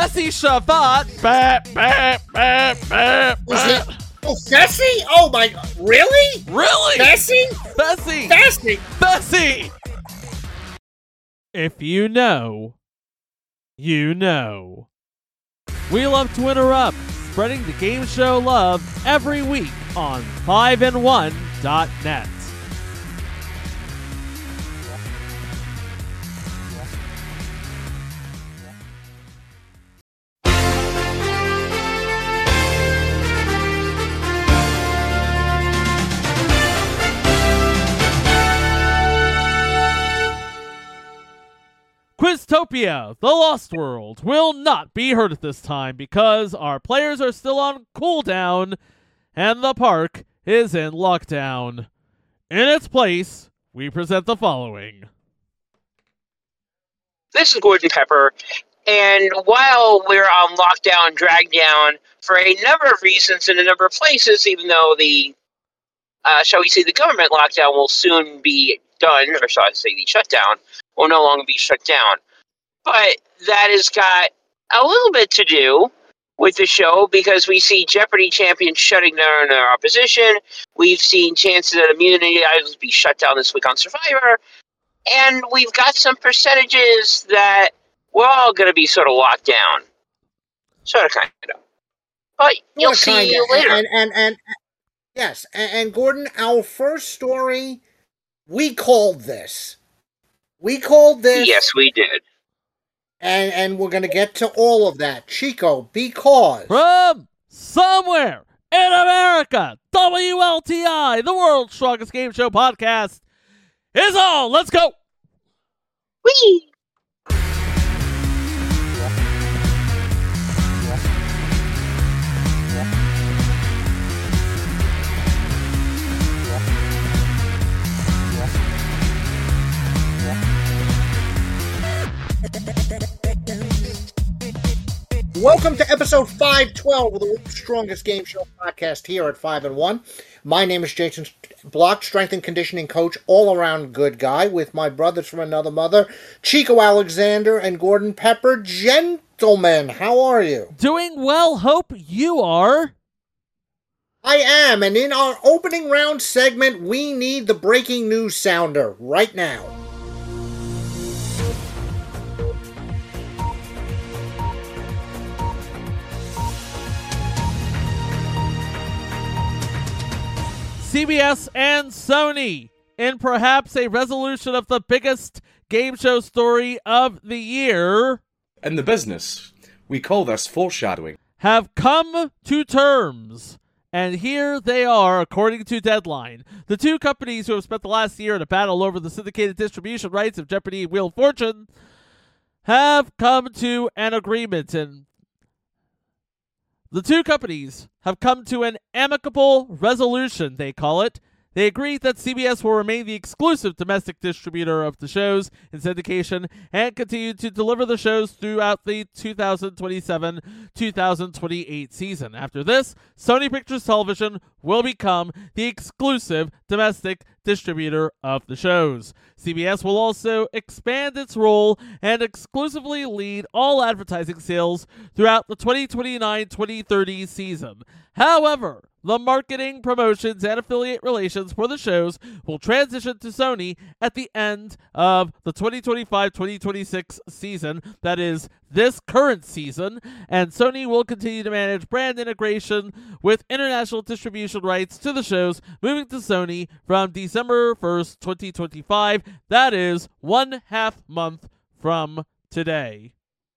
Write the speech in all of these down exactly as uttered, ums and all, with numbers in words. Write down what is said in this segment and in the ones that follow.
Fessy Shabbat. Bah, bah, bah, bah, bah. Oh, Fessy? Oh my, really? Really? Fessy? Fessy. Fessy. Fessy. If you know, you know. We love to interrupt, spreading the game show love every week on five and one dot net. Quiztopia, the Lost World, will not be heard at this time because our players are still on cooldown and the park is in lockdown. In its place, we present the following. This is Gordon Pepper, and while we're on lockdown, dragged down for a number of reasons in a number of places, even though the, uh, shall we say, the government lockdown will soon be done, or shall I say the shutdown, will no longer be shut down. But that has got a little bit to do with the show because we see Jeopardy champions shutting down their opposition. We've seen chances that immunity items be shut down this week on Survivor. And we've got some percentages that we're all going to be sort of locked down. Sort of, kind of. But you'll Sort of, see kinda. later. And, and, and, and yes, and, and Gordon, our first story, we called this. We called this. Yes, we did. And and we're going to get to all of that. Chico, because... From somewhere in America, W L T I, the world's strongest game show podcast, is on. Let's go. Whee! Welcome to episode five twelve of the world's strongest game show podcast here at five and one. My name is Jason Block, strength and conditioning coach, all-around good guy, with my brothers from another mother, Chico Alexander and Gordon Pepper. Gentlemen, how are you? Doing well, hope you are. I am, and in our opening round segment, we need the breaking news sounder right now. C B S and Sony, in perhaps a resolution of the biggest game show story of the year, In the business, we call this foreshadowing. have come to terms. And here they are, according to Deadline. The two companies who have spent the last year in a battle over the syndicated distribution rights of Jeopardy and Wheel of Fortune have come to an agreement. And the two companies have come to an amicable resolution, they call it. They agreed that C B S will remain the exclusive domestic distributor of the shows in syndication and continue to deliver the shows throughout the two thousand twenty-seven two thousand twenty-eight season. After this, Sony Pictures Television will become the exclusive domestic distributor of the shows. C B S will also expand its role and exclusively lead all advertising sales throughout the twenty twenty-nine twenty thirty season. However, the marketing, promotions, and affiliate relations for the shows will transition to Sony at the end of the twenty twenty-five twenty twenty-six season, that is, this current season, and Sony will continue to manage brand integration with international distribution rights to the shows, moving to Sony from December first, twenty twenty-five, that is, one half month from today.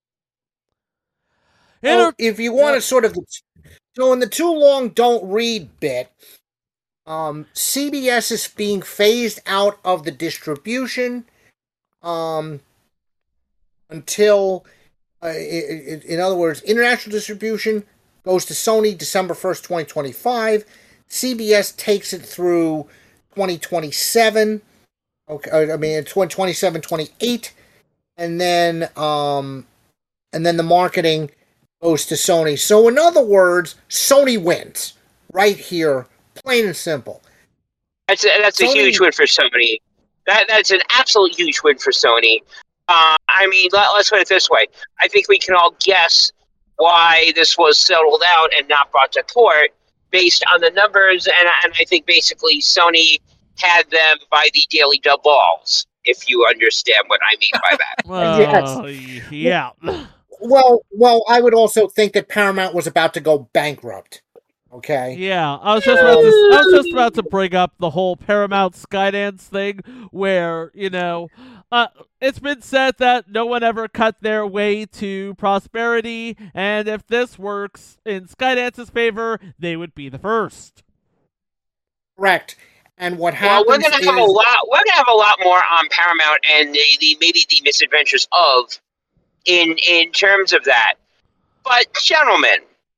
Well, Inter- if you want to sort of... So in the too long don't read bit, um, C B S is being phased out of the distribution um, until, uh, in, in other words, international distribution goes to Sony December first, twenty twenty-five. C B S takes it through twenty twenty-seven. Okay, I mean, twenty twenty-seven, twenty-eight, and then um, and then the marketing goes to Sony. So in other words, Sony wins right here, plain and simple. That's a, that's Sony, a huge win for Sony. That that's an absolute huge win for Sony. Uh, I mean, let, let's put it this way. I think we can all guess why this was settled out and not brought to court based on the numbers, and, and I think basically Sony had them by the daily dub balls, if you understand what I mean by that. Well, yeah. Well, well, I would also think that Paramount was about to go bankrupt. Okay. Yeah, I was just about to, I was just about to bring up the whole Paramount Skydance thing, where you know, uh, it's been said that no one ever cut their way to prosperity, and if this works in Skydance's favor, they would be the first. Correct. And what Well, happens we're gonna is have a lot. We're gonna have a lot more on Paramount and the, the maybe the misadventures of, in in terms of that. But gentlemen,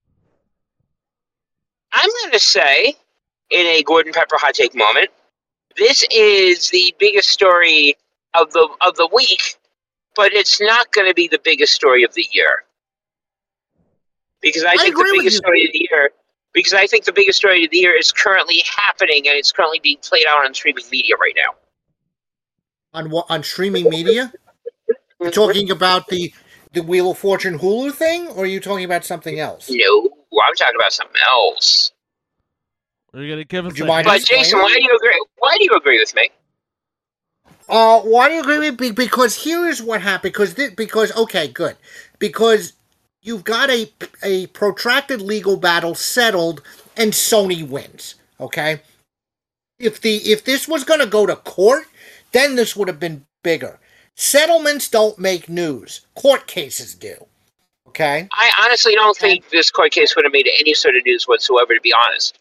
I'm going to say, in a Gordon Pepper hot take moment, this is the biggest story of the of the week, but it's not going to be the biggest story of the year. Because I, I think agree the with biggest you. story of the year, because I think the biggest story of the year is currently happening, and it's currently being played out on streaming media right now. on what on streaming media. You're talking about the the Wheel of Fortune Hulu thing, or are you talking about something else? No, I'm talking about something else. Are you gonna give us? Would you a mind But hint? explaining? Jason, why do you agree? Why do you agree with me? Uh, why do you agree with me? Because here is what happened. Because thi- because okay, good. Because you've got a a protracted legal battle settled, and Sony wins. Okay. If the if this was going to go to court, then this would have been bigger. Settlements don't make news. Court cases do. Okay. I honestly don't think this court case would have made any sort of news whatsoever, to be honest.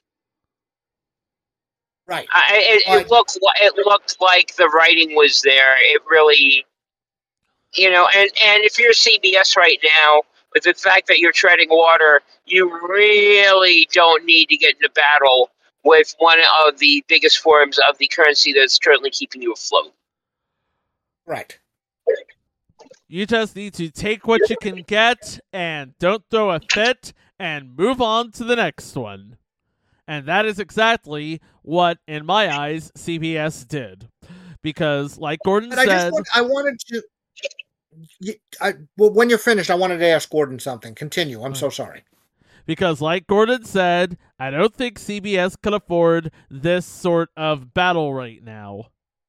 Right. I, it, Right. it looked li- it looked like the writing was there. It really, you know, and, and if you're C B S right now, with the fact that you're treading water, you really don't need to get into battle with one of the biggest forms of the currency that's currently keeping you afloat. Right. You just need to take what you can get and don't throw a fit and move on to the next one. And that is exactly what, in my eyes, C B S did. Because, like Gordon But I just said, want, I wanted to. y- I, well, when you're finished, I wanted to ask Gordon something. Continue. I'm so sorry. because like Gordon said, I don't think C B S can afford this sort of battle right now.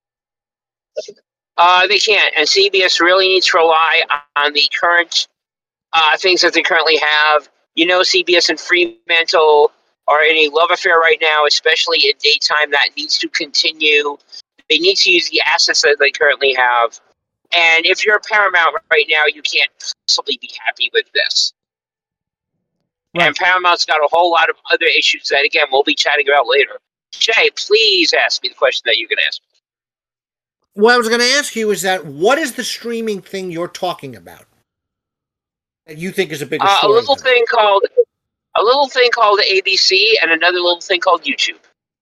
Uh, they can't, and C B S really needs to rely on the current uh, things that they currently have. You know, C B S and Fremantle are in a love affair right now, especially in daytime. That needs to continue. They need to use the assets that they currently have. And if you're Paramount right now, you can't possibly be happy with this. Right. And Paramount's got a whole lot of other issues that, again, we'll be chatting about later. Jay, please ask me the question that you're going to ask me. What I was going to ask you is that what is the streaming thing you're talking about that you think is a bigger Uh, a story? little than it? thing called a little thing called A B C, and another little thing called YouTube.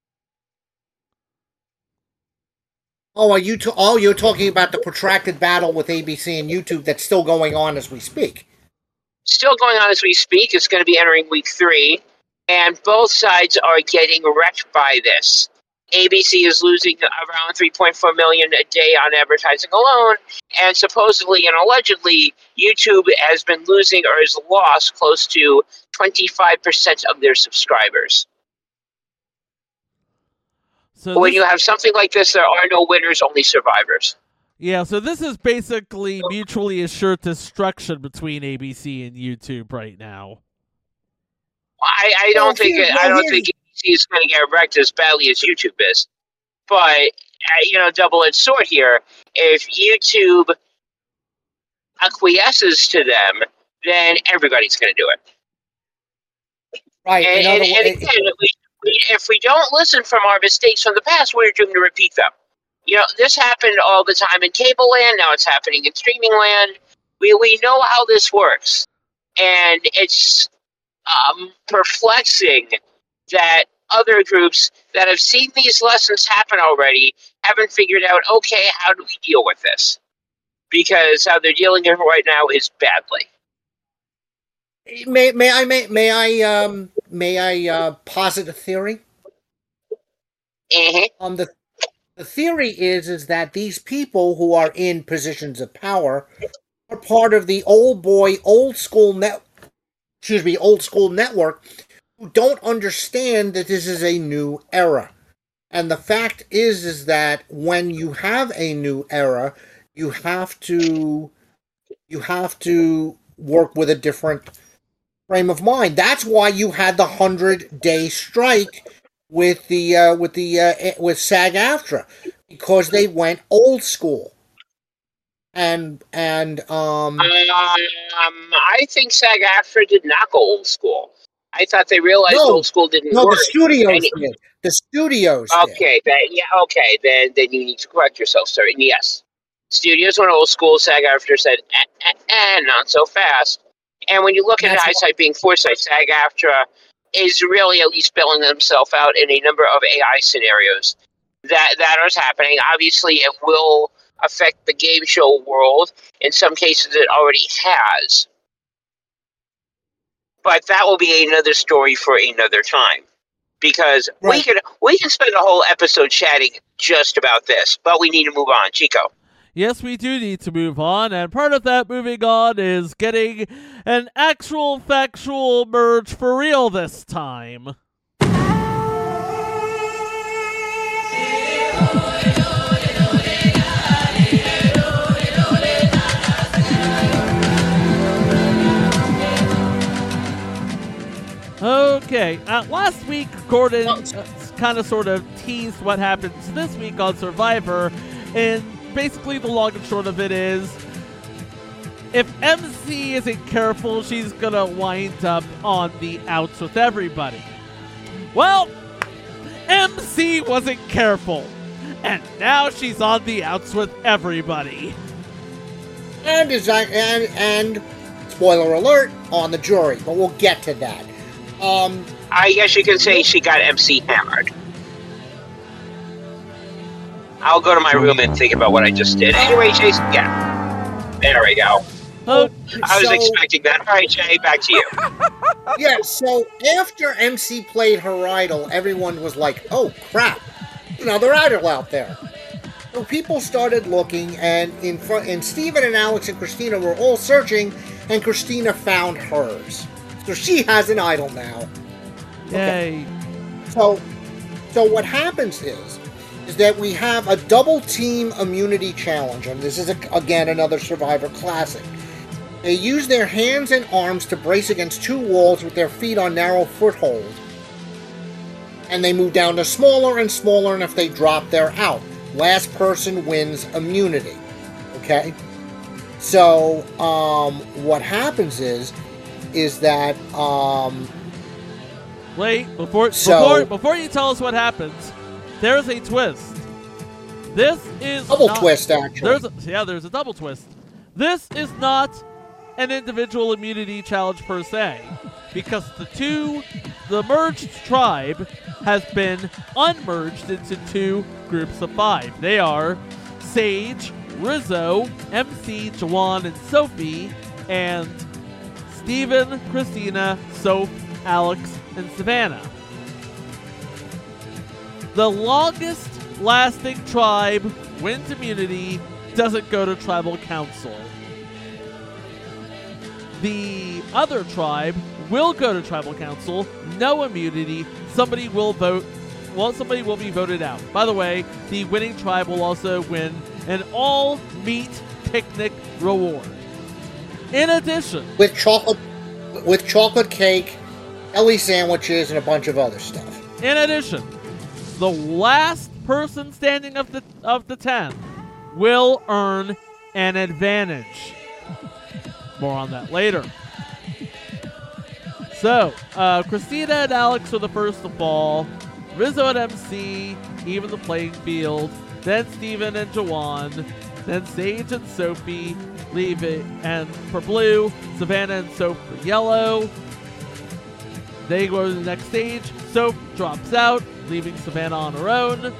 Oh, are you? To, oh, you're talking about the protracted battle with A B C and YouTube that's still going on as we speak. Still going on as we speak. It's going to be entering week three, and both sides are getting wrecked by this. A B C is losing around three point four million dollars a day on advertising alone, and supposedly and allegedly, YouTube has been losing or has lost close to twenty-five percent of their subscribers. So When this- you have something like this, there are no winners, only survivors. Yeah, so this is basically mutually assured destruction between A B C and YouTube right now. I, I don't Well, think here's- it, I well, don't here's- think A B C is going to get wrecked as badly as YouTube is. But uh, you know, double-edged sword here. If YouTube acquiesces to them, then everybody's going to do it. Right. And, In and, other and words, again, if we, we, if we don't listen from our mistakes from the past, we're doomed to repeat them. You know, this happened all the time in cable land. Now it's happening in streaming land. We we know how this works, and it's um, perplexing that other groups that have seen these lessons happen already haven't figured out, okay, how do we deal with this? Because how they're dealing with it right now is badly. may may I may may I um may I uh, posit a theory? Uh-huh. Um, the the theory is is that these people who are in positions of power are part of the old boy, old school net excuse me, Old School Network, who don't understand that this is a new era. And the fact is, is that when you have a new era, you have to, you have to work with a different frame of mind. That's why you had the hundred day strike with the uh, with the uh, with SAG-AFTRA, because they went old school. And and um, um, I think SAG-AFTRA did not go old school. I thought they realized No. old school didn't no, work. the studios And- did. The studios did. Okay, then yeah, okay, then then you need to correct yourself, sir. And yes, studios went old school. SAG-AFTRA said, eh, eh, eh, not so fast. And when you look at That's hindsight being foresight, SAG-AFTRA is really at least spelling themselves out in a number of A I scenarios that that is happening. Obviously, it will affect the game show world. In some cases, it already has. But that will be another story for another time. Because we Right. can we can spend a whole episode chatting just about this, but we need to move on. Chico. Yes, we do need to move on, and part of that moving on is getting an actual factual merge for real this time. Okay, uh, last week Gordon uh, kind of sort of teased what happens this week on Survivor, and basically the long and short of it is, if M C isn't careful, she's gonna wind up on the outs with everybody. Well, M C wasn't careful, and now she's on the outs with everybody. And is and and spoiler alert, on the jury, but we'll get to that. Um, I guess you can say she got M C hammered. I'll go to my room and think about what I just did. Anyway, Jason, yeah. There we go. Oh, I was So- expecting that. All right, Jay, back to you. yeah, so after M C played her idol, everyone was like, oh crap, another idol out there. So people started looking, and in front, and Steven and Alex and Christina were all searching, and Christina found hers. So she has an idol now. yay. So, so what happens is, is that we have a double team immunity challenge, and this is a, again another Survivor classic. They use their hands and arms to brace against two walls with their feet on narrow footholds, and they move down to smaller and smaller, and if they drop, they're out. Last person wins immunity. Okay? So, um, what happens is, is that, um, Wait, before So- before before you tell us what happens, there's a twist. This is double not- twist, actually. There's a, yeah, there's a double twist. This is not an individual immunity challenge per se, because the two, the merged tribe has been unmerged into two groups of five. They are Sage, Rizzo, M C, Jawan, and Sophie, and Steven, Christina, Soph, Alex, and Savannah. The longest lasting tribe wins immunity, doesn't go to tribal council. The other tribe will go to tribal council, no immunity, somebody will vote, well, somebody will be voted out. By the way, the winning tribe will also win an all-meat picnic reward. In addition, with chocolate, with chocolate cake, deli sandwiches, and a bunch of other stuff. In addition, the last person standing of the of the ten will earn an advantage. More on that later. So, uh, Christina and Alex are the first to fall. Rizzo and M C even the playing field. Then Steven and Jawan. Then Sage and Sophie leave it. And for blue, Savannah and Soph for yellow. They go to the next stage. Soph drops out, leaving Savannah on her own.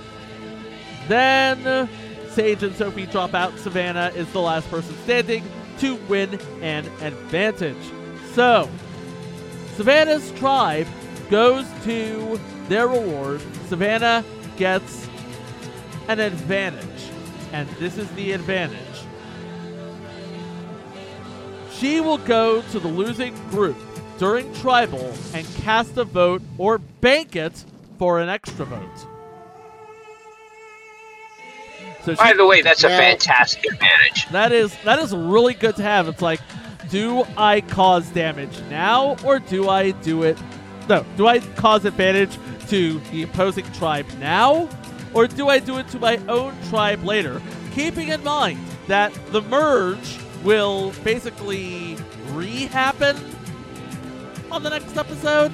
Then Sage and Sophie drop out. Savannah is the last person standing to win an advantage. So, Savannah's tribe goes to their reward. Savannah gets an advantage. And this is the advantage. She will go to the losing group during Tribal and cast a vote or bank it for an extra vote. So By she, the way, that's a Yeah. fantastic advantage. that is that is really good to have. It's like, do I cause damage now or do I do it? No, do I cause advantage to the opposing tribe now or do I do it to my own tribe later? Keeping in mind that the merge will basically re-happen on the next episode.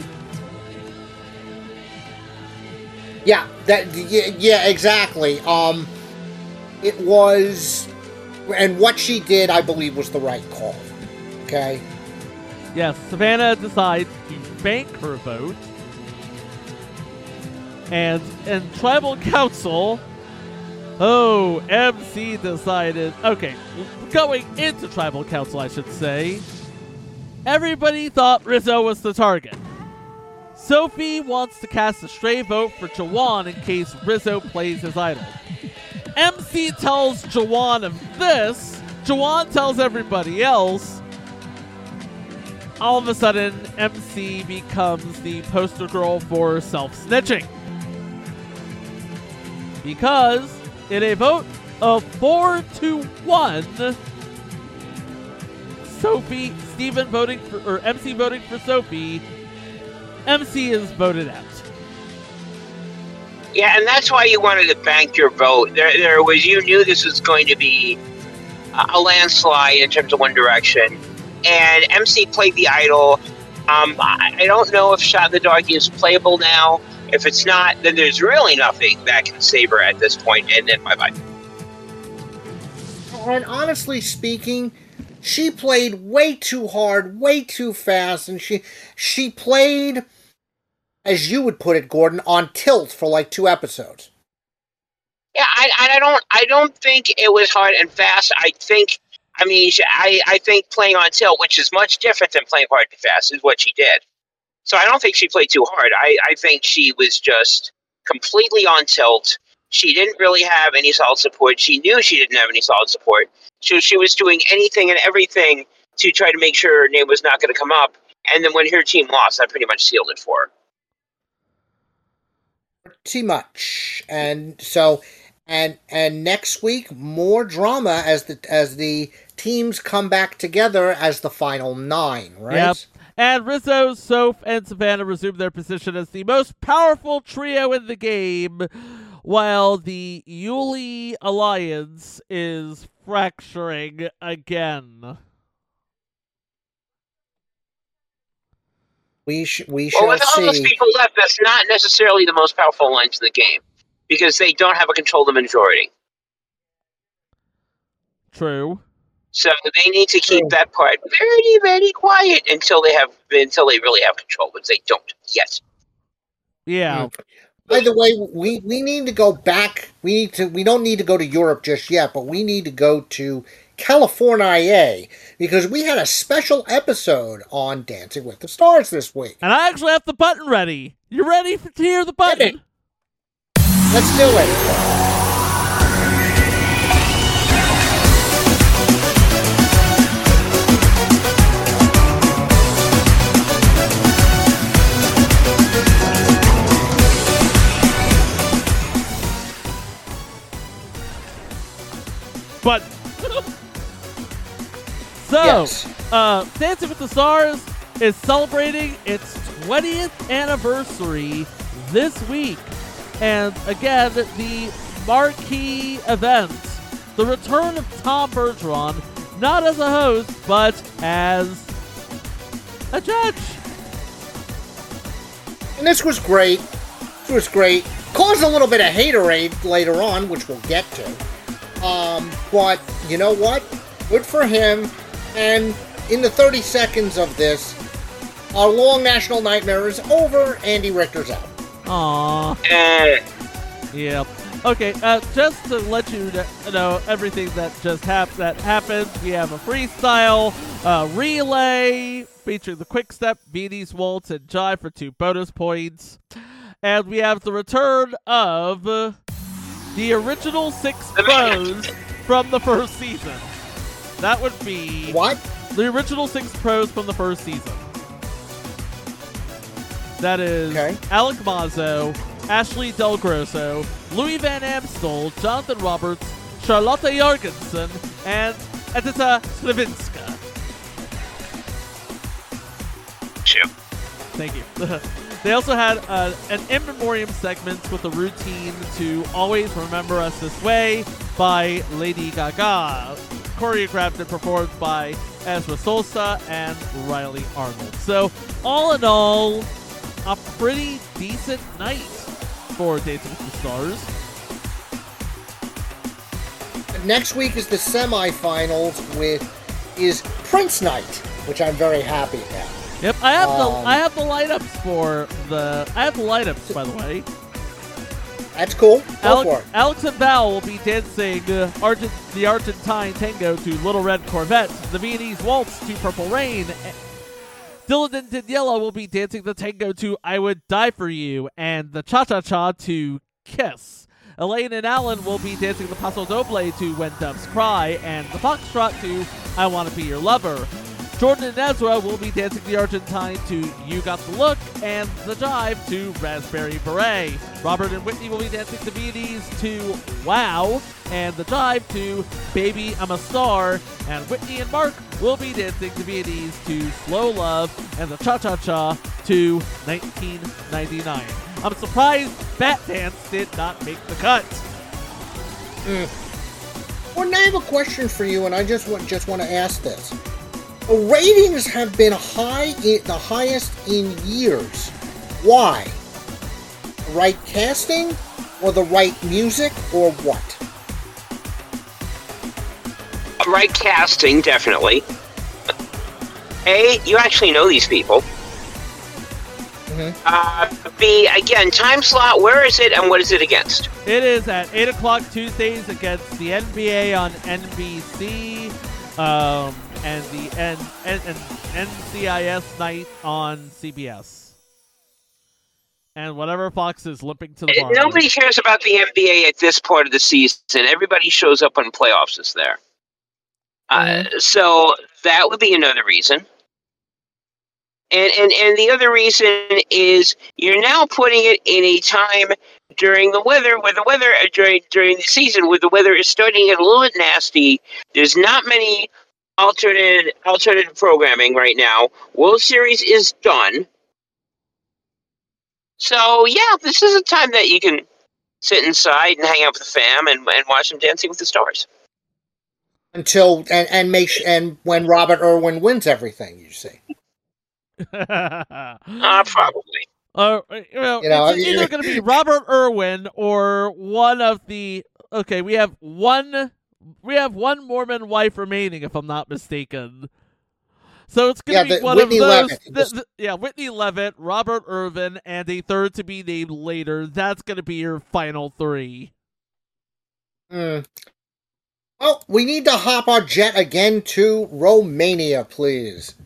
Yeah, that yeah, yeah, exactly. Um, it was, and what she did, I believe, was the right call. Okay. Yes, Savannah decides to bank her vote. And in Tribal Council, oh, M C decided, okay, going into Tribal Council, I should say, everybody thought Rizzo was the target. Sophie wants to cast a stray vote for Jawan in case Rizzo plays his idol. M C tells Jawan of this. Jawan tells everybody else. All of a sudden, M C becomes the poster girl for self-snitching. Because in a vote of four to one, Sophie, Steven voting for, or M C voting for Sophie, M C is voted out. Yeah, and that's why you wanted to bank your vote. There, there was you knew this was going to be a landslide in terms of One Direction, and M C played the idol. Um, I, I don't know if Shot in the Dark is playable now. If it's not, then there's really nothing that can save her at this point, and then bye bye. And honestly speaking, she played way too hard, way too fast, and she she played, as you would put it, Gordon, on tilt for like two episodes. Yeah, I, I don't, I don't think it was hard and fast. I think, I mean, she- I, I think playing on tilt, which is much different than playing hard and fast, is what she did. So I don't think she played too hard. I, I think she was just completely on tilt. She didn't really have any solid support. She knew she didn't have any solid support. So she was doing anything and everything to try to make sure her name was not going to come up. And then when her team lost, that pretty much sealed it for her. Pretty much. And so, and and next week more drama as the as the teams come back together as the final nine, right? Yep. And Rizzo, Soph, and Savannah resume their position as the most powerful trio in the game, while the Yuli Alliance is fracturing again. We sh- we Well, shall with all those see. people left, that's not necessarily the most powerful alliance in the game because they don't have a control of the majority. True. So they need to keep True. that part very, very quiet until they have until they really have control, which they don't yet. Yeah. By the way, we, we need to go back. We need to. We don't need to go to Europe just yet, but we need to go to California because we had a special episode on Dancing with the Stars this week. And I actually have the button ready. You ready for, to hear the button? Let's do it. But so, Yes. uh, Dancing with the Stars is celebrating its twentieth anniversary this week. And again, the marquee event, the return of Tom Bergeron, not as a host, but as a judge. And this was great. This was great. Caused a little bit of haterade later on, which we'll get to. Um, but you know what? Good for him. And in the thirty seconds of this, our long national nightmare is over. Andy Richter's out. Aww. Eh, Yep. Okay, uh, just to let you kn- know everything that just hap- that happened, we have a freestyle uh, relay featuring the quick step, Beanie's Waltz, and Jive for two bonus points. And we have the return of uh, the original six pros from the first season. That would be What? the original six pros from the first season. That is Okay. Alec Mazzo, Ashley Del Grosso, Louis Van Amstel, Jonathan Roberts, Charlotte Jorgensen, and Edita Slivinska. Shoot. Thank you. They also had uh, an in memoriam segment with a routine to Always Remember Us This Way by Lady Gaga, choreographed and performed by Ezra Sosa and Riley Arnold. So, all in all, a pretty decent night for Dancing with the Stars. Next week is the semifinals with is Prince Night, which I'm very happy about. Yep, I have Um, the I have the light ups for the I have the light ups by the way. That's cool. Go Alex, for it. Alex and Val will be dancing uh, Argent, the Argentine tango to Little Red Corvette, the Viennese waltz to Purple Rain. Dylan and Daniela will be dancing the tango to I Would Die For You, and the cha-cha-cha to Kiss. Elaine and Alan will be dancing the Paso Doble to When Doves Cry, and the foxtrot to I Wanna Be Your Lover. Jordan and Ezra will be dancing the Argentine to You Got the Look, and the jive to Raspberry Beret. Robert and Whitney will be dancing the Viennese to Wow, and the jive to Baby I'm a Star, and Whitney and Mark will be dancing the Viennese to Slow Love, and the cha-cha-cha to nineteen ninety-nine. I'm surprised Bat Dance did not make the cut. Mm. Well, now I have a question for you, and I just want just want to ask this. The ratings have been high, in, the highest in years. Why? The right casting, or the right music, or what? Right casting, definitely. A, you actually know these people. Mm-hmm. Uh, B, again, time slot, where is it and what is it against? It is at eight o'clock Tuesdays against the N B A on N B C, um, and the N- N- N- N C I S night on C B S. And whatever Fox is limping to the bar. Nobody cares about the N B A at this part of the season. Everybody shows up when playoffs is there. Mm-hmm. Uh, so that would be another reason. And, and and the other reason is you're now putting it in a time during the weather, where the weather uh, during during the season, where the weather is starting to get a little bit nasty. There's not many alternate alternative programming right now. World Series is done, so yeah, this is a time that you can sit inside and hang out with the fam and, and watch some Dancing with the Stars. Until and and make sh- and when Robert Irwin wins everything, you see. Uh, probably. Uh, you know, You know, it's I- either going to be Robert Irwin or one of the. Okay, we have one. We have one Mormon wife remaining, if I'm not mistaken. So it's going to Yeah, be the- one Whitney of those. Levitt. th- th- yeah, Whitney Levitt, Robert Irvin, and a third to be named later. That's going to be your final three. Hmm. Well, we need to hop our jet again to Romania, please.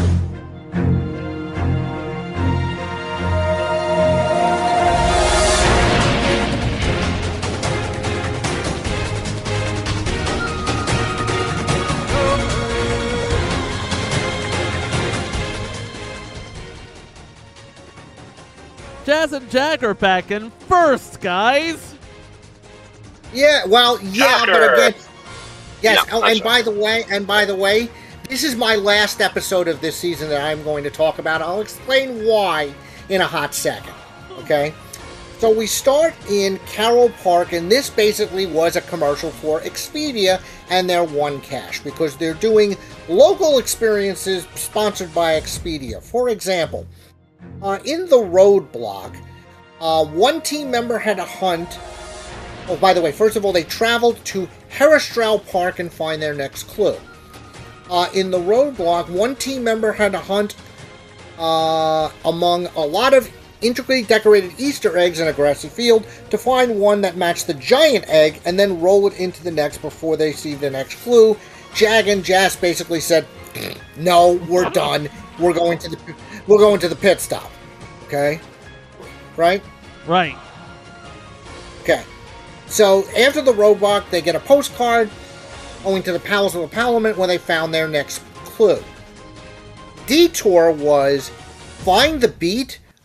Jazz and Jagger back in first, guys. Yeah, well, yeah, but Shocker. again, yes. No, oh, not and shocker. by the way, and by the way, this is my last episode of this season that I'm going to talk about. I'll explain why in a hot second. Okay, so we start in Carroll Park, and this basically was a commercial for Expedia and their One Cash because they're doing local experiences sponsored by Expedia. For example, uh, in the roadblock, uh, one team member had to hunt. Oh, by the way, first of all, they traveled to Herrestrow Park and find their next clue. Uh, in the roadblock, one team member had to hunt uh, among a lot of intricately decorated Easter eggs in a grassy field to find one that matched the giant egg and then roll it into the next before they see the next clue. Jag and Jazz basically said, "No, we're done. We're going to the we're going to the pit stop." Okay, right? Right. Okay. So after the roadblock, they get a postcard owing to the Palace of the Parliament where they found their next clue. Detour was find the beat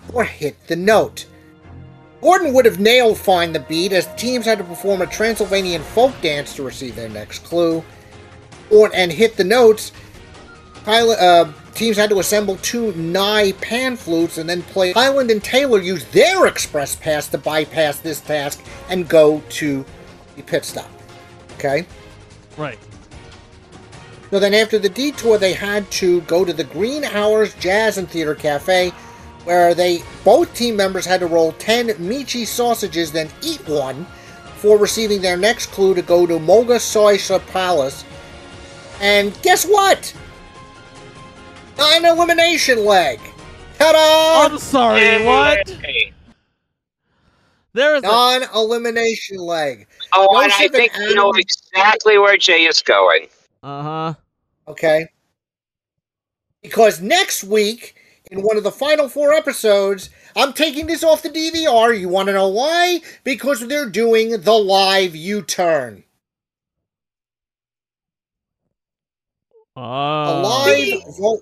or Hit the Note. Gordon would have nailed Find the Beat, as teams had to perform a Transylvanian folk dance to receive their next clue. Or and Hit the Notes, pilot, uh, teams had to assemble two Nye pan flutes and then play. Highland and Taylor used their express pass to bypass this task and go to the pit stop. Okay? Right. So then after the detour, they had to go to the Green Hours Jazz and Theater Cafe, where they both team members had to roll ten Michi sausages, then eat one, before receiving their next clue to go to Moga Soysha Palace. And guess what? An elimination leg. Ta-da! I'm sorry, what? There is a... Non-elimination leg. Oh, and Joseph I think and you know Adam- exactly where Jay is going. Uh-huh. Okay. Because next week, in one of the final four episodes, I'm taking this off the D V R. You want to know why? Because they're doing the live U-turn. A Uh, live vote.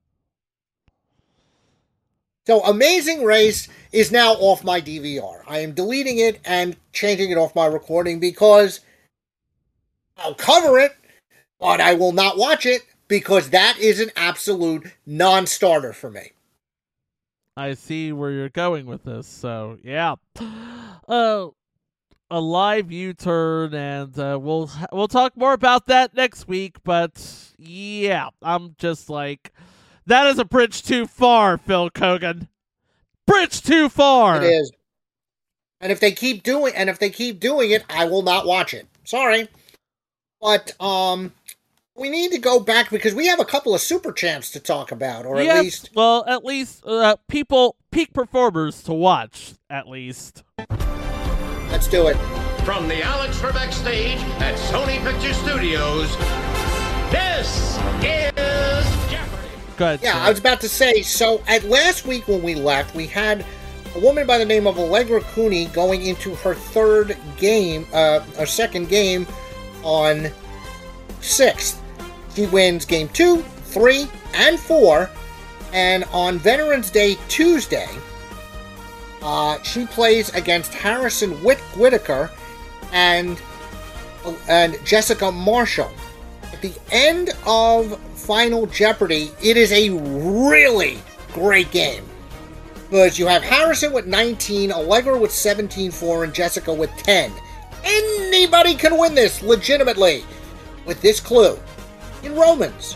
So Amazing Race is now off my D V R. I am deleting it and changing it off my recording because I'll cover it, but I will not watch it because that is an absolute non-starter for me. I see where you're going with this, so yeah. Uh, a live U-turn, and uh, we'll we'll talk more about that next week. But yeah, I'm just like, that is a bridge too far, Phil Kogan. Bridge too far. It is. And if they keep doing and if they keep doing it, I will not watch it. Sorry. But um we need to go back because we have a couple of super champs to talk about, or yes, at least well, at least uh, people, peak performers to watch, at least. let's do it. From the Alex Trebek stage at Sony Picture Studios, this is Jeopardy! Go ahead, Yeah, Sam. I was about to say, so at last week when we left, we had a woman by the name of Allegra Cooney going into her third game, uh, her second game on sixth. She wins game two, three, and four, and on Veterans Day Tuesday, uh, she plays against Harrison Whit- Whitaker and, and Jessica Marshall. At the end of Final Jeopardy, it is a really great game. Because you have Harrison with nineteen, Allegra with seventeen four, and Jessica with ten. Anybody can win this legitimately with this clue. In Romans.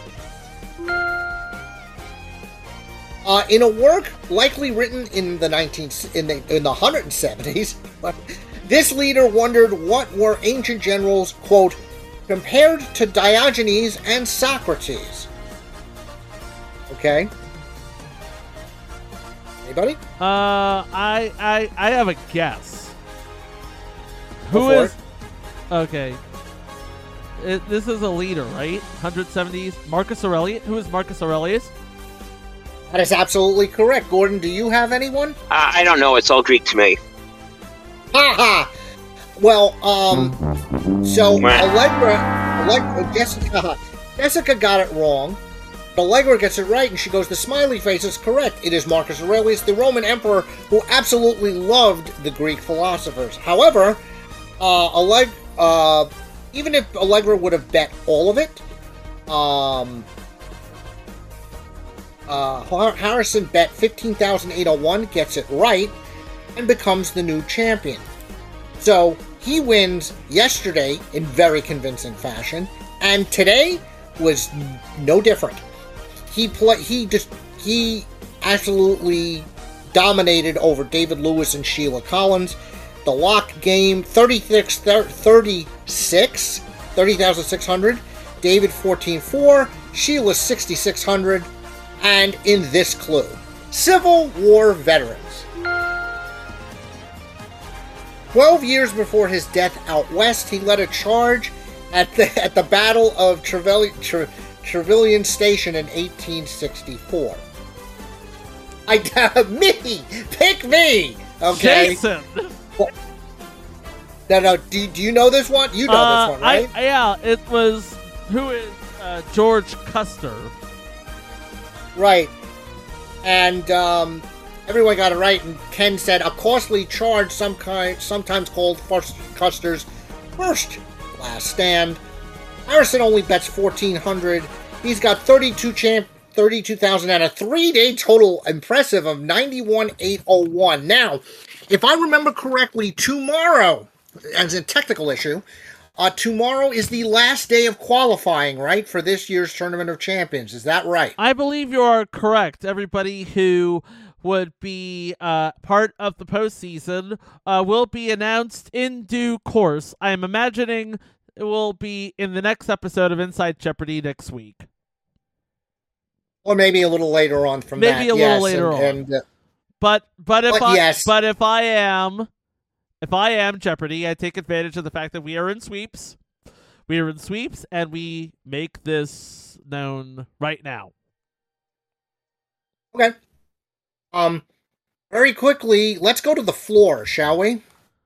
Uh, in a work likely written in the nineteen in the in the one hundred seventies, this leader wondered what were ancient generals, quote, compared to Diogenes and Socrates. Okay. Anybody? Uh, I, I, I have a guess. Go Who for is? Okay. It, this is a leader, right? one hundred seventies. Marcus Aurelius. Who is Marcus Aurelius? That is absolutely correct. Gordon, do you have anyone? Uh, I don't know. It's all Greek to me. Ha ha! Well, um, so Allegra, Allegra Jessica, Jessica got it wrong. Allegra gets it right, and she goes, the smiley face is correct. It is Marcus Aurelius, the Roman emperor who absolutely loved the Greek philosophers. However, uh, Alleg- uh, even if Allegra would have bet all of it, um, uh, Har- Harrison bet fifteen thousand eight hundred one, gets it right, and becomes the new champion. So, he wins yesterday in very convincing fashion, and today was no different. He play. He just he absolutely dominated over David Lewis and Sheila Collins. The lock game thirty-six, thirty-six, thirty thousand six hundred. David fourteen four, Sheila sixty-six hundred, and in this clue, Civil War veterans. Twelve years before his death out west, he led a charge at the at the Battle of Trevelyan. Tre, Trevelyan Station in eighteen sixty-four. I me pick me. Okay. Jason. No, no. Do, do you know this one? You know Uh, this one, right? I, yeah, it was. Who is uh, George Custer? Right. And um, everyone got it right, and Ken said a costly charge, some kind, sometimes called first Custer's first last stand. Harrison only bets fourteen hundred. He's got thirty-two champ, thirty-two thousand and a three-day total impressive of ninety-one eight oh one. Now, if I remember correctly, tomorrow, as a technical issue, uh, tomorrow is the last day of qualifying, right, for this year's Tournament of Champions. Is that right? I believe you are correct. Everybody who would be uh, part of the postseason uh, will be announced in due course. I am imagining it will be in the next episode of Inside Jeopardy next week. Or maybe a little later on from maybe that. Maybe a yes, little later and, on. And, uh, but but if but I yes. but if I am if I am Jeopardy, I take advantage of the fact that we are in sweeps. We are in sweeps, and we make this known right now. Okay. Um, very quickly, let's go to the floor, shall we?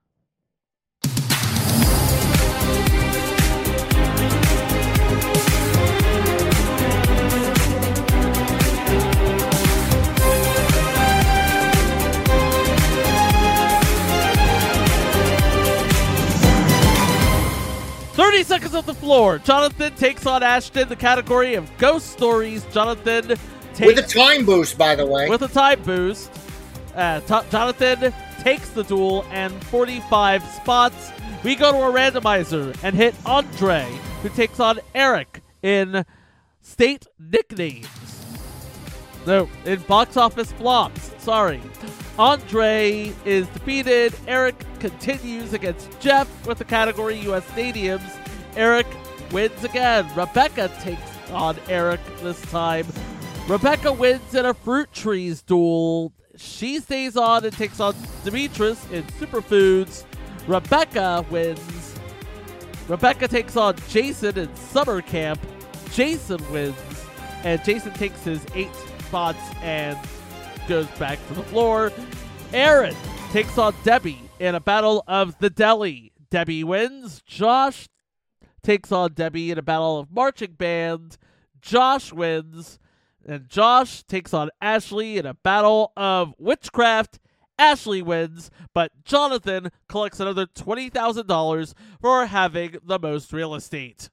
thirty seconds off the floor. Jonathan takes on Ashton, the category of ghost stories. Jonathan takes... With a time boost, by the way. With a time boost. Uh, t- Jonathan takes the duel and forty-five spots. We go to a randomizer and hit Andre, who takes on Eric in state nicknames. No, in box office flops. Sorry. Andre is defeated. Eric continues against Jeff with the category U S Stadiums. Eric wins again. Rebecca takes on Eric this time. Rebecca wins in a fruit trees duel. She stays on and takes on Demetrius in Superfoods. Rebecca wins. Rebecca takes on Jason in Summer Camp. Jason wins. And Jason takes his eight spots and goes back to the floor. Aaron takes on Debbie in a battle of the deli. Debbie wins. Josh takes on Debbie in a battle of marching band. Josh wins. And Josh takes on Ashley in a battle of witchcraft. Ashley wins, but Jonathan collects another twenty thousand dollars for having the most real estate.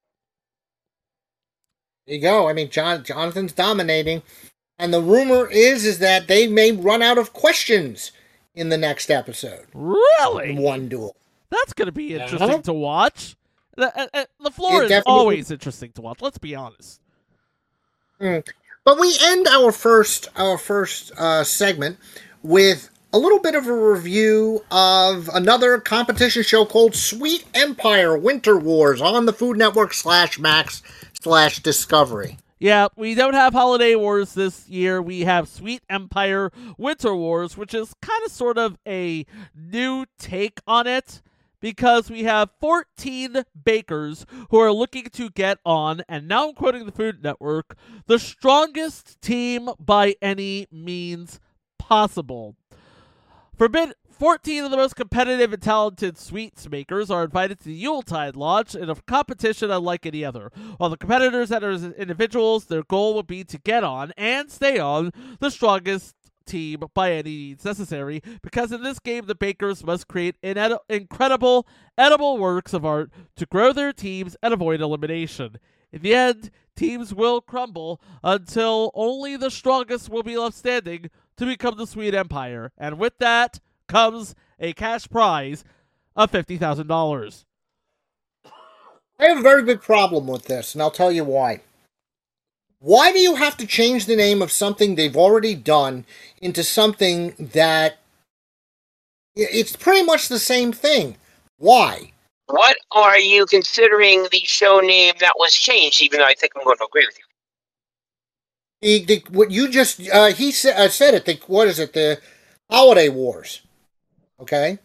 There you go. I mean, John, Jonathan's dominating. And the rumor is is that they may run out of questions in the next episode. Really? In one duel. That's going to be interesting Uh-huh. to watch. The, uh, uh, the floor It is definitely- always interesting to watch. Let's be honest. Mm. But we end our first our first uh, segment with a little bit of a review of another competition show called Sweet Empire Winter Wars on the Food Network slash Max slash Discovery. Yeah, we don't have Holiday Wars this year. We have Sweet Empire Winter Wars, which is kind of sort of a new take on it, because we have fourteen bakers who are looking to get on, and now I'm quoting the Food Network, the strongest team by any means possible. Forbid fourteen of the most competitive and talented sweets makers are invited to the Yuletide launch in a competition unlike any other. While the competitors enter as individuals, their goal will be to get on and stay on the strongest team by any means necessary, because in this game the bakers must create ined- incredible edible works of art to grow their teams and avoid elimination. In the end, teams will crumble until only the strongest will be left standing to become the Sweet Empire, and with that comes a cash prize of fifty thousand dollars. I have a very big problem with this, and I'll tell you why. Why do you have to change the name of something they've already done into something that it's pretty much the same thing? Why? What are you considering the show name that was changed, even though I think I'm going to agree with you? The, the what you just uh, he sa- uh, said it. The, what is it? The Holiday Wars. Okay.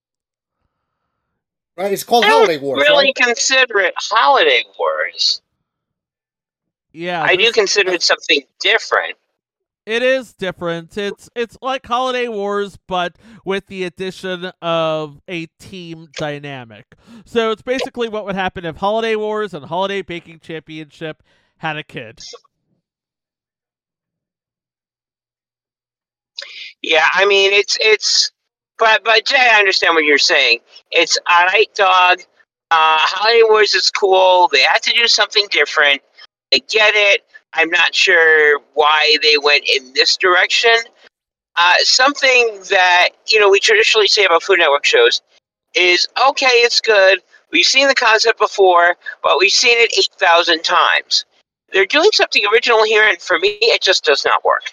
Right. It's called I Holiday don't Wars. really Right? consider it Holiday Wars. Yeah, I do this- consider it something different. It is different. It's it's like Holiday Wars, but with the addition of a team dynamic. So it's basically what would happen if Holiday Wars and Holiday Baking Championship had a kid. Yeah, I mean it's it's, but but Jay, I understand what you're saying. It's all right, dog. Uh, Holiday Wars is cool. They had to do something different. I get it. I'm not sure why they went in this direction. Uh, something that you know we traditionally say about Food Network shows is okay. It's good. We've seen the concept before, but we've seen it eight thousand times. They're doing something original here, and for me, it just does not work.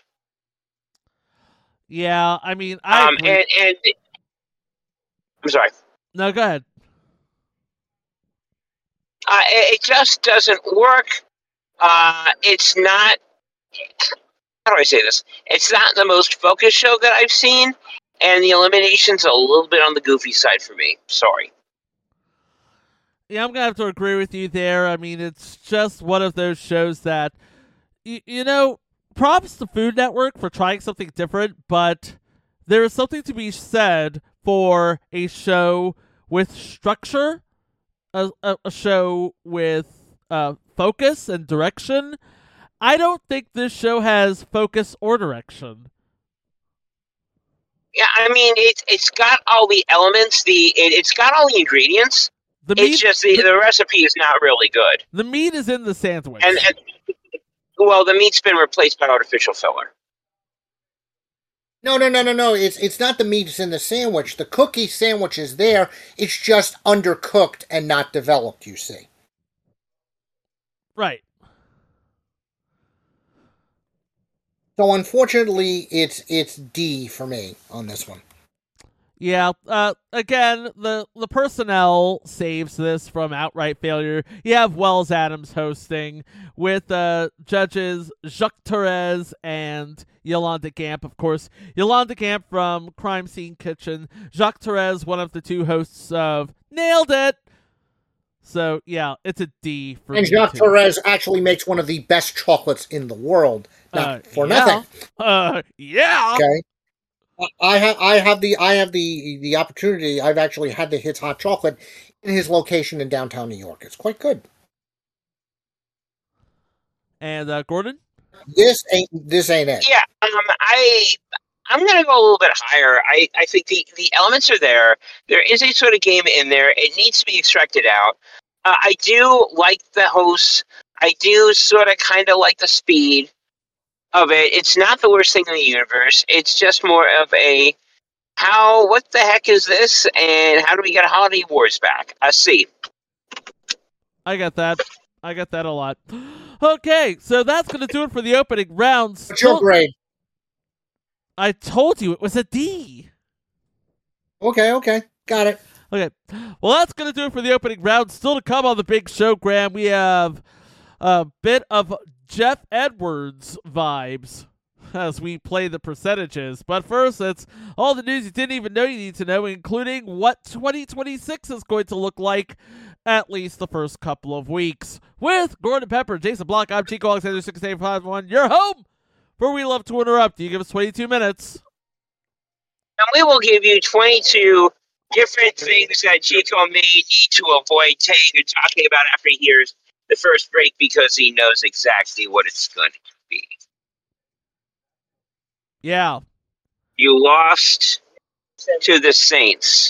Yeah, I mean, I um, agree. and and I'm sorry. No, go ahead. Uh, it, it just doesn't work. Uh, it's not. How do I say this? It's not the most focused show that I've seen, and the elimination's a little bit on the goofy side for me. Sorry. Yeah, I'm gonna have to agree with you there. I mean, it's just one of those shows that, y- you know, props to Food Network for trying something different, but there is something to be said for a show with structure, a, a, a show with uh, focus and direction. I don't think this show has focus or direction. Yeah, I mean, it's it's got all the elements. The it, it's got all the ingredients. The meat, It's just the, the, the recipe is not really good. the meat is in the sandwich. And, and well, the meat's been replaced by artificial filler. No, no, no, no, no. It's it's not the meat that's in the sandwich. The cookie sandwich is there. It's just undercooked and not developed, you see. Right. So unfortunately, it's it's D for me on this one. Yeah, uh, again, the, the personnel saves this from outright failure. You have Wells Adams hosting with uh, judges Jacques Torres and Yolanda Gamp, of course. Yolanda Gamp from Crime Scene Kitchen. Jacques Torres, one of the two hosts of Nailed It! So, yeah, it's a D for And me, Jacques too. Torres actually makes one of the best chocolates in the world. Not Uh, for yeah. nothing. Uh, yeah! Okay. I have I have the I have the the opportunity. I've actually had the his hot chocolate in his location in downtown New York. It's quite good. And uh, Gordon? This ain't this ain't it. Yeah, um, I I'm gonna go a little bit higher. I, I think the, the elements are there. There is a sort of game in there. It needs to be extracted out. Uh, I do like the hosts. I do sort of kind of like the speed of it. It's not the worst thing in the universe. It's just more of a how, what the heck is this, and how do we get Holiday Wars back? A C. I got that. I got that a lot. Okay, so that's going to do it for the opening rounds. What's your grade? I told you it was a D. Okay, okay, got it. Okay, well, that's going to do it for the opening round. Still to come on the big show, Graham, we have a bit of Jeff Edwards vibes as we play the percentages. But first, it's all the news you didn't even know you need to know, including what twenty twenty-six is going to look like, at least the first couple of weeks. With Gordon Pepper, Jason Block, I'm Chico Alexander six eight five one, your home for We Love to Interrupt. You give us twenty-two minutes. And we will give you twenty-two different things that Chico may need to avoid saying or talking about after he hears the first break, because he knows exactly what it's going to be. Yeah. You lost to the Saints.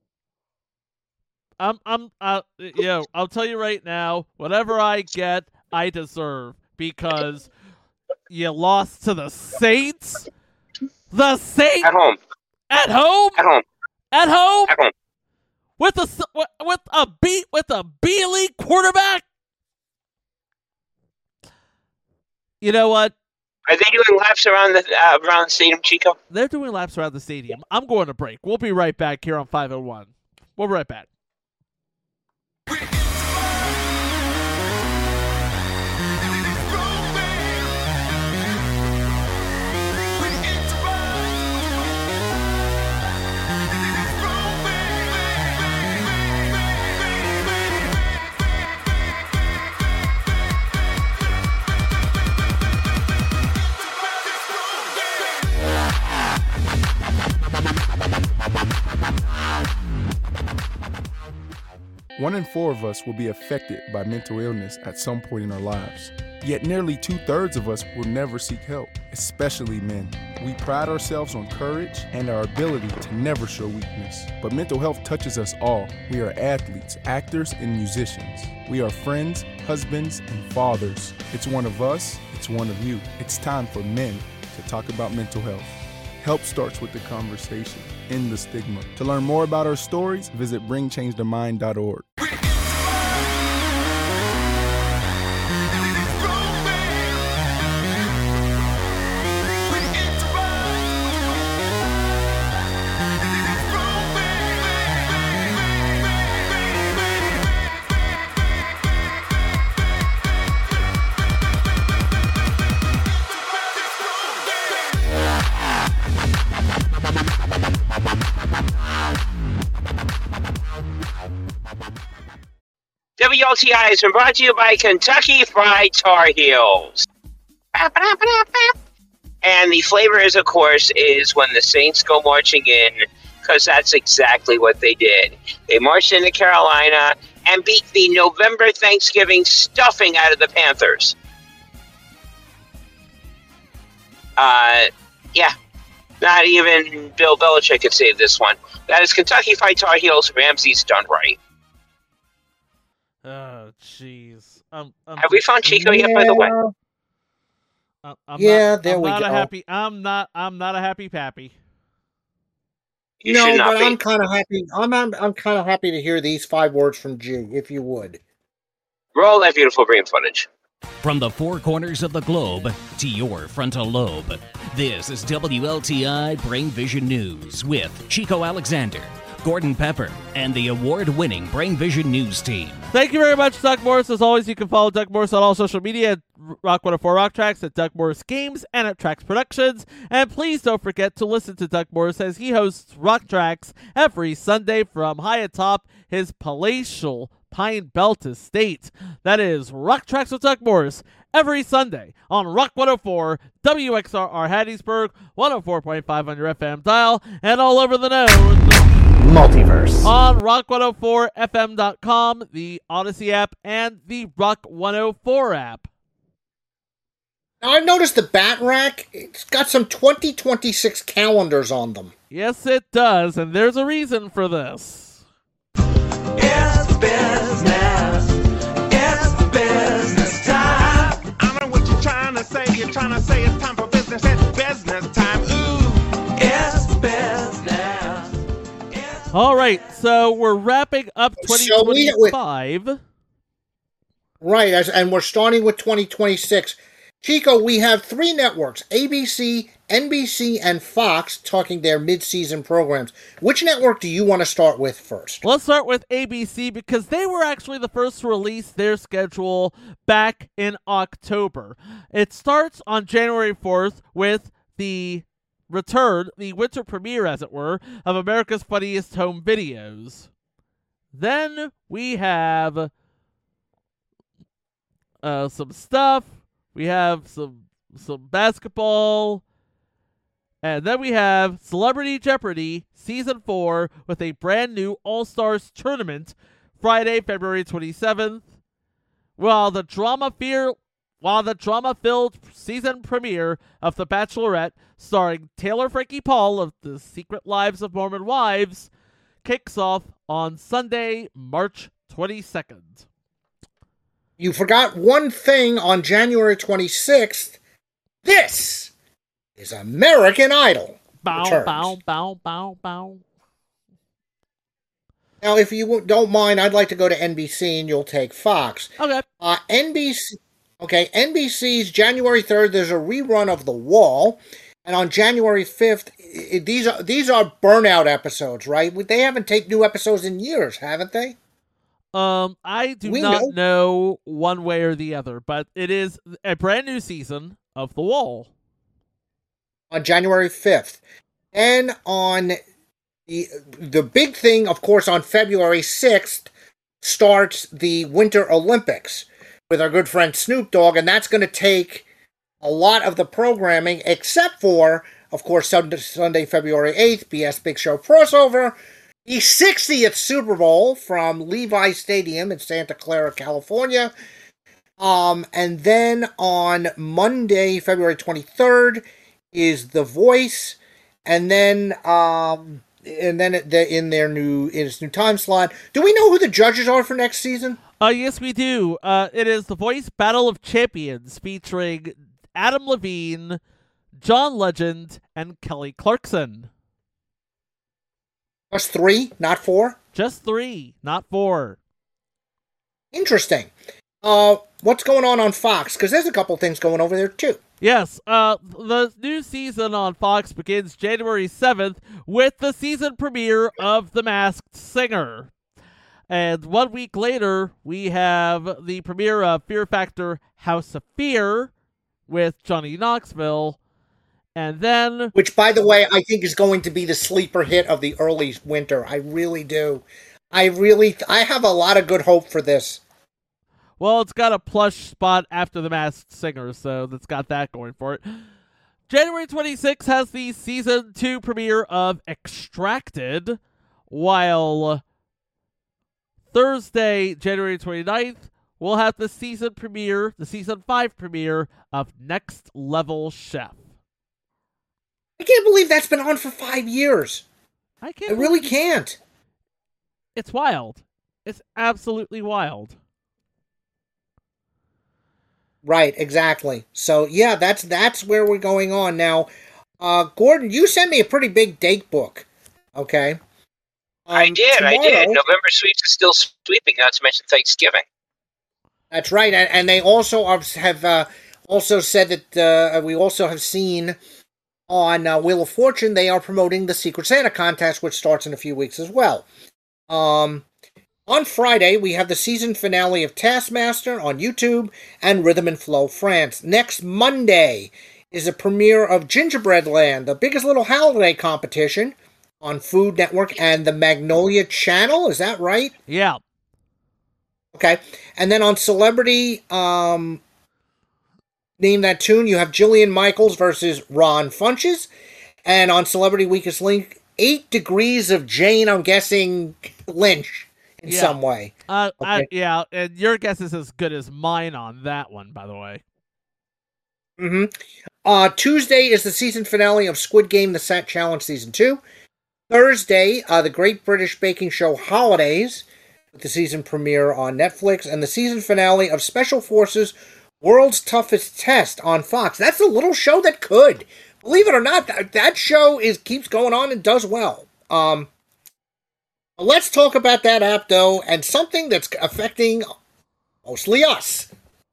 I'm, I'm, uh, yo, I'll tell you right now, whatever I get, I deserve, because you lost to the Saints? The Saints? At home. At home? At home. At home? At home. With a, with a B, with a B League quarterback? You know what? Are they doing laps around the uh, around the stadium, Chico? They're doing laps around the stadium. I'm going to break. We'll be right back here on five oh one. We'll be right back. One in four of us will be affected by mental illness at some point in our lives. Yet nearly two-thirds of us will never seek help, especially men. We pride ourselves on courage and our ability to never show weakness. But mental health touches us all. We are athletes, actors, and musicians. We are friends, husbands, and fathers. It's one of us, it's one of you. It's time for men to talk about mental health. Help starts with the conversation. End the stigma. To learn more about our stories, visit bring change to mind dot org. W L T I has been brought to you by Kentucky Fried Tar Heels. And the flavor is, of course, is when the Saints go marching in, because that's exactly what they did. They marched into Carolina and beat the November Thanksgiving stuffing out of the Panthers. Uh, yeah. Not even Bill Belichick could save this one. That is Kentucky Fried Tar Heels. Ramsey's done right. Oh, jeez. Um, um, Have we found Chico yet, by the way? I'm, I'm Yeah, not, there I'm we not go. A happy, I'm not. I'm not a happy pappy. You no, should not but be. I'm kind of happy. I'm I'm, I'm kind of happy to hear these five words from G, if you would. Roll that beautiful brain footage. From the four corners of the globe to your frontal lobe, this is W L T I Brain Vision News with Chico Alexander, Gordon Pepper, and the award-winning Brain Vision News team. Thank you very much, Doug Morris. As always, you can follow Doug Morris on all social media at Rock one oh four Rock Tracks, at Doug Morris Games, and at Tracks Productions. And please don't forget to listen to Doug Morris as he hosts Rock Tracks every Sunday from high atop his palatial Pine Belt Estate. That is Rock Tracks with Doug Morris every Sunday on Rock one oh four, W X R R Hattiesburg, one oh four point five on your F M dial, and all over the known Multiverse. on rock one oh four F M dot com, the Odyssey app, and the Rock one oh four app. Now, I've noticed the Bat Rack, it's got some twenty twenty-six calendars on them. Yes, it does, and there's a reason for this. It's business. It's business time. I know what you're trying to say. You're trying to say it's time for business. It's business time. Ooh, it's business. It's All right, so we're wrapping up twenty twenty-five. Right, as, and we're starting with twenty twenty-six. Chico, we have three networks, A B C, N B C, and Fox, talking their mid-season programs. Which network do you want to start with first? Let's start with A B C because they were actually the first to release their schedule back in October. It starts on January fourth with the return, the winter premiere, as it were, of America's Funniest Home Videos. Then we have uh, some stuff. We have some some basketball. And then we have Celebrity Jeopardy Season four with a brand new All-Stars tournament Friday, February twenty-seventh. While the drama fear while the drama-filled season premiere of The Bachelorette, starring Taylor Frankie Paul of The Secret Lives of Mormon Wives, kicks off on Sunday, March twenty-second. You forgot one thing on January twenty-sixth. This is American Idol. Bow, returns. bow, bow, bow, bow. Now, if you don't mind, I'd like to go to N B C and you'll take Fox. Okay. Uh, N B C, okay, N B C's January third, there's a rerun of The Wall. And on January fifth, i- these are these are burnout episodes, right? They haven't taken new episodes in years, haven't they? Um, I do We not know. know one way or the other, but it is a brand new season of The Wall. On January fifth. And on the, the big thing, of course, on February sixth, starts the Winter Olympics with our good friend Snoop Dogg, and that's going to take a lot of the programming, except for, of course, Sunday, Sunday, February eighth, B S Big Show crossover, the sixtieth Super Bowl from Levi Stadium in Santa Clara, California, Um, and then on Monday, February twenty-third, is The Voice, and then um, and then the, in their new in its new time slot. Do we know who the judges are for next season? Uh, yes, we do. Uh, it is The Voice Battle of Champions featuring Adam Levine, John Legend, and Kelly Clarkson. Just three, not four? Just three, not four. Interesting. Uh, what's going on on Fox? Because there's a couple things going over there, too. Yes, uh, the new season on Fox begins January seventh with the season premiere of The Masked Singer. And one week later, we have the premiere of Fear Factor House of Fear with Johnny Knoxville. And then... Which, by the way, I think is going to be the sleeper hit of the early winter. I really do. I really... Th- I have a lot of good hope for this. Well, it's got a plush spot after The Masked Singer, so that's got that going for it. January twenty-sixth has the Season two premiere of Extracted, while Thursday, January twenty-ninth, we'll have the season premiere, the Season five premiere of Next Level Chef. I can't believe that's been on for five years. I can't. I really believe- can't. It's wild. It's absolutely wild. Right, exactly. So yeah, that's that's where we're going on now. Uh, Gordon, you sent me a pretty big date book. Okay. Um, I did, I tomorrow- did. November Sweeps is still sweeping, not to mention Thanksgiving. That's right, and, and they also are, have uh, also said that uh, we also have seen on uh, Wheel of Fortune they are promoting the Secret Santa contest, which starts in a few weeks as well. Um. On Friday, we have the season finale of Taskmaster on YouTube and Rhythm and Flow France. Next Monday is a premiere of Gingerbread Land, the biggest little holiday competition on Food Network and the Magnolia Channel. Is that right? Yeah. Okay. And then on Celebrity, um, Name That Tune, you have Jillian Michaels versus Ron Funches. And on Celebrity Weakest Link, Eight Degrees of Jane, I'm guessing Lynch. In Yeah. some way. Uh, I, Okay. yeah, and your guess is as good as mine on that one, by the way. Mm-hmm. Uh, Tuesday is the season finale of Squid Game, The Set Challenge Season two. Thursday, uh, the Great British Baking Show Holidays, with the season premiere on Netflix, and the season finale of Special Forces World's Toughest Test on Fox. That's a little show that could. Believe it or not, that, that show is keeps going on and does well. Um... Let's talk about that app, though, and something that's affecting mostly us.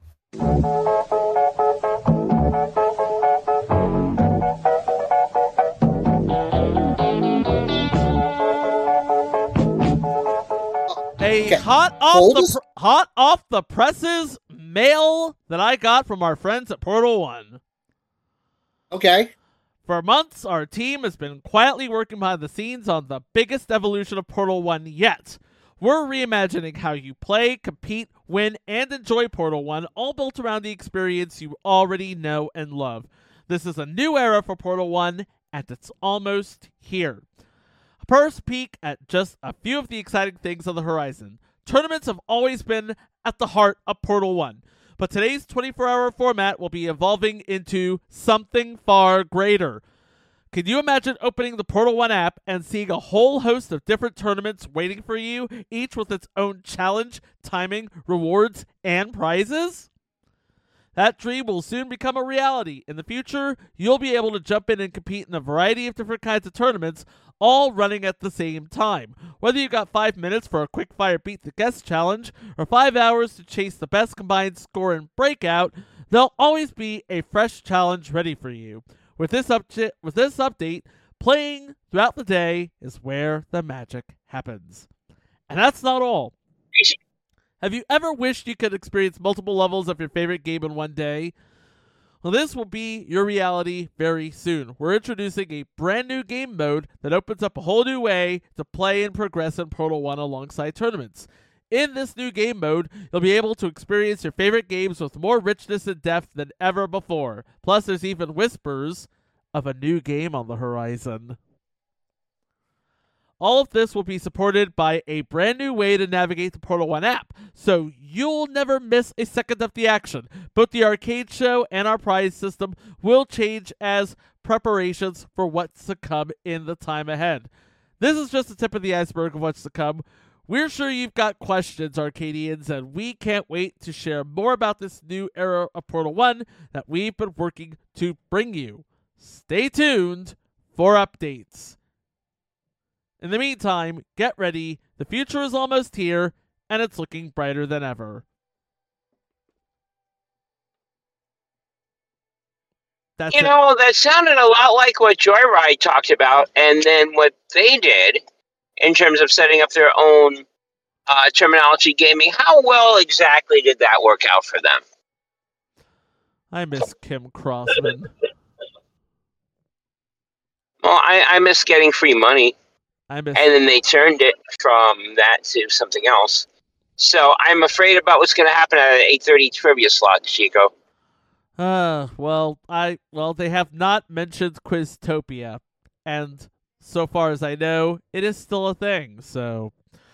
A Okay. hot off Hold the us- pr- hot off the presses mail that I got from our friends at Portal One. Okay. For months, our team has been quietly working behind the scenes on the biggest evolution of Portal One yet. We're reimagining how you play, compete, win, and enjoy Portal One, all built around the experience you already know and love. This is a new era for Portal One, and it's almost here. A first peek at just a few of the exciting things on the horizon. Tournaments have always been at the heart of Portal One, but today's twenty-four hour format will be evolving into something far greater. Can you imagine opening the Portal One app and seeing a whole host of different tournaments waiting for you, each with its own challenge, timing, rewards, and prizes? That dream will soon become a reality. In the future, you'll be able to jump in and compete in a variety of different kinds of tournaments, all running at the same time. Whether you got five minutes for a quick-fire beat the guest challenge, or five hours to chase the best combined score in Breakout, there'll always be a fresh challenge ready for you. With this, upda- with this update, playing throughout the day is where the magic happens. And that's not all. Have you ever wished you could experience multiple levels of your favorite game in one day? Well, this will be your reality very soon. We're introducing a brand new game mode that opens up a whole new way to play and progress in Portal One alongside tournaments. In this new game mode, you'll be able to experience your favorite games with more richness and depth than ever before. Plus, there's even whispers of a new game on the horizon. All of this will be supported by a brand new way to navigate the Portal One app, so you'll never miss a second of the action. Both the arcade show and our prize system will change as preparations for what's to come in the time ahead. This is just the tip of the iceberg of what's to come. We're sure you've got questions, Arcadians, and we can't wait to share more about this new era of Portal One that we've been working to bring you. Stay tuned for updates. In the meantime, get ready. The future is almost here, and it's looking brighter than ever. That's You it. know, that sounded a lot like what Joyride talked about, and then what they did in terms of setting up their own uh, terminology gaming. How well exactly did that work out for them? I miss Kim Crossman. Well, I, I miss getting free money, I miss. and then they turned it from that to something else. So I'm afraid about what's going to happen at an eight thirty trivia slot, Chico. Uh, well, I well they have not mentioned Quiztopia, and so far as I know, it is still a thing. So,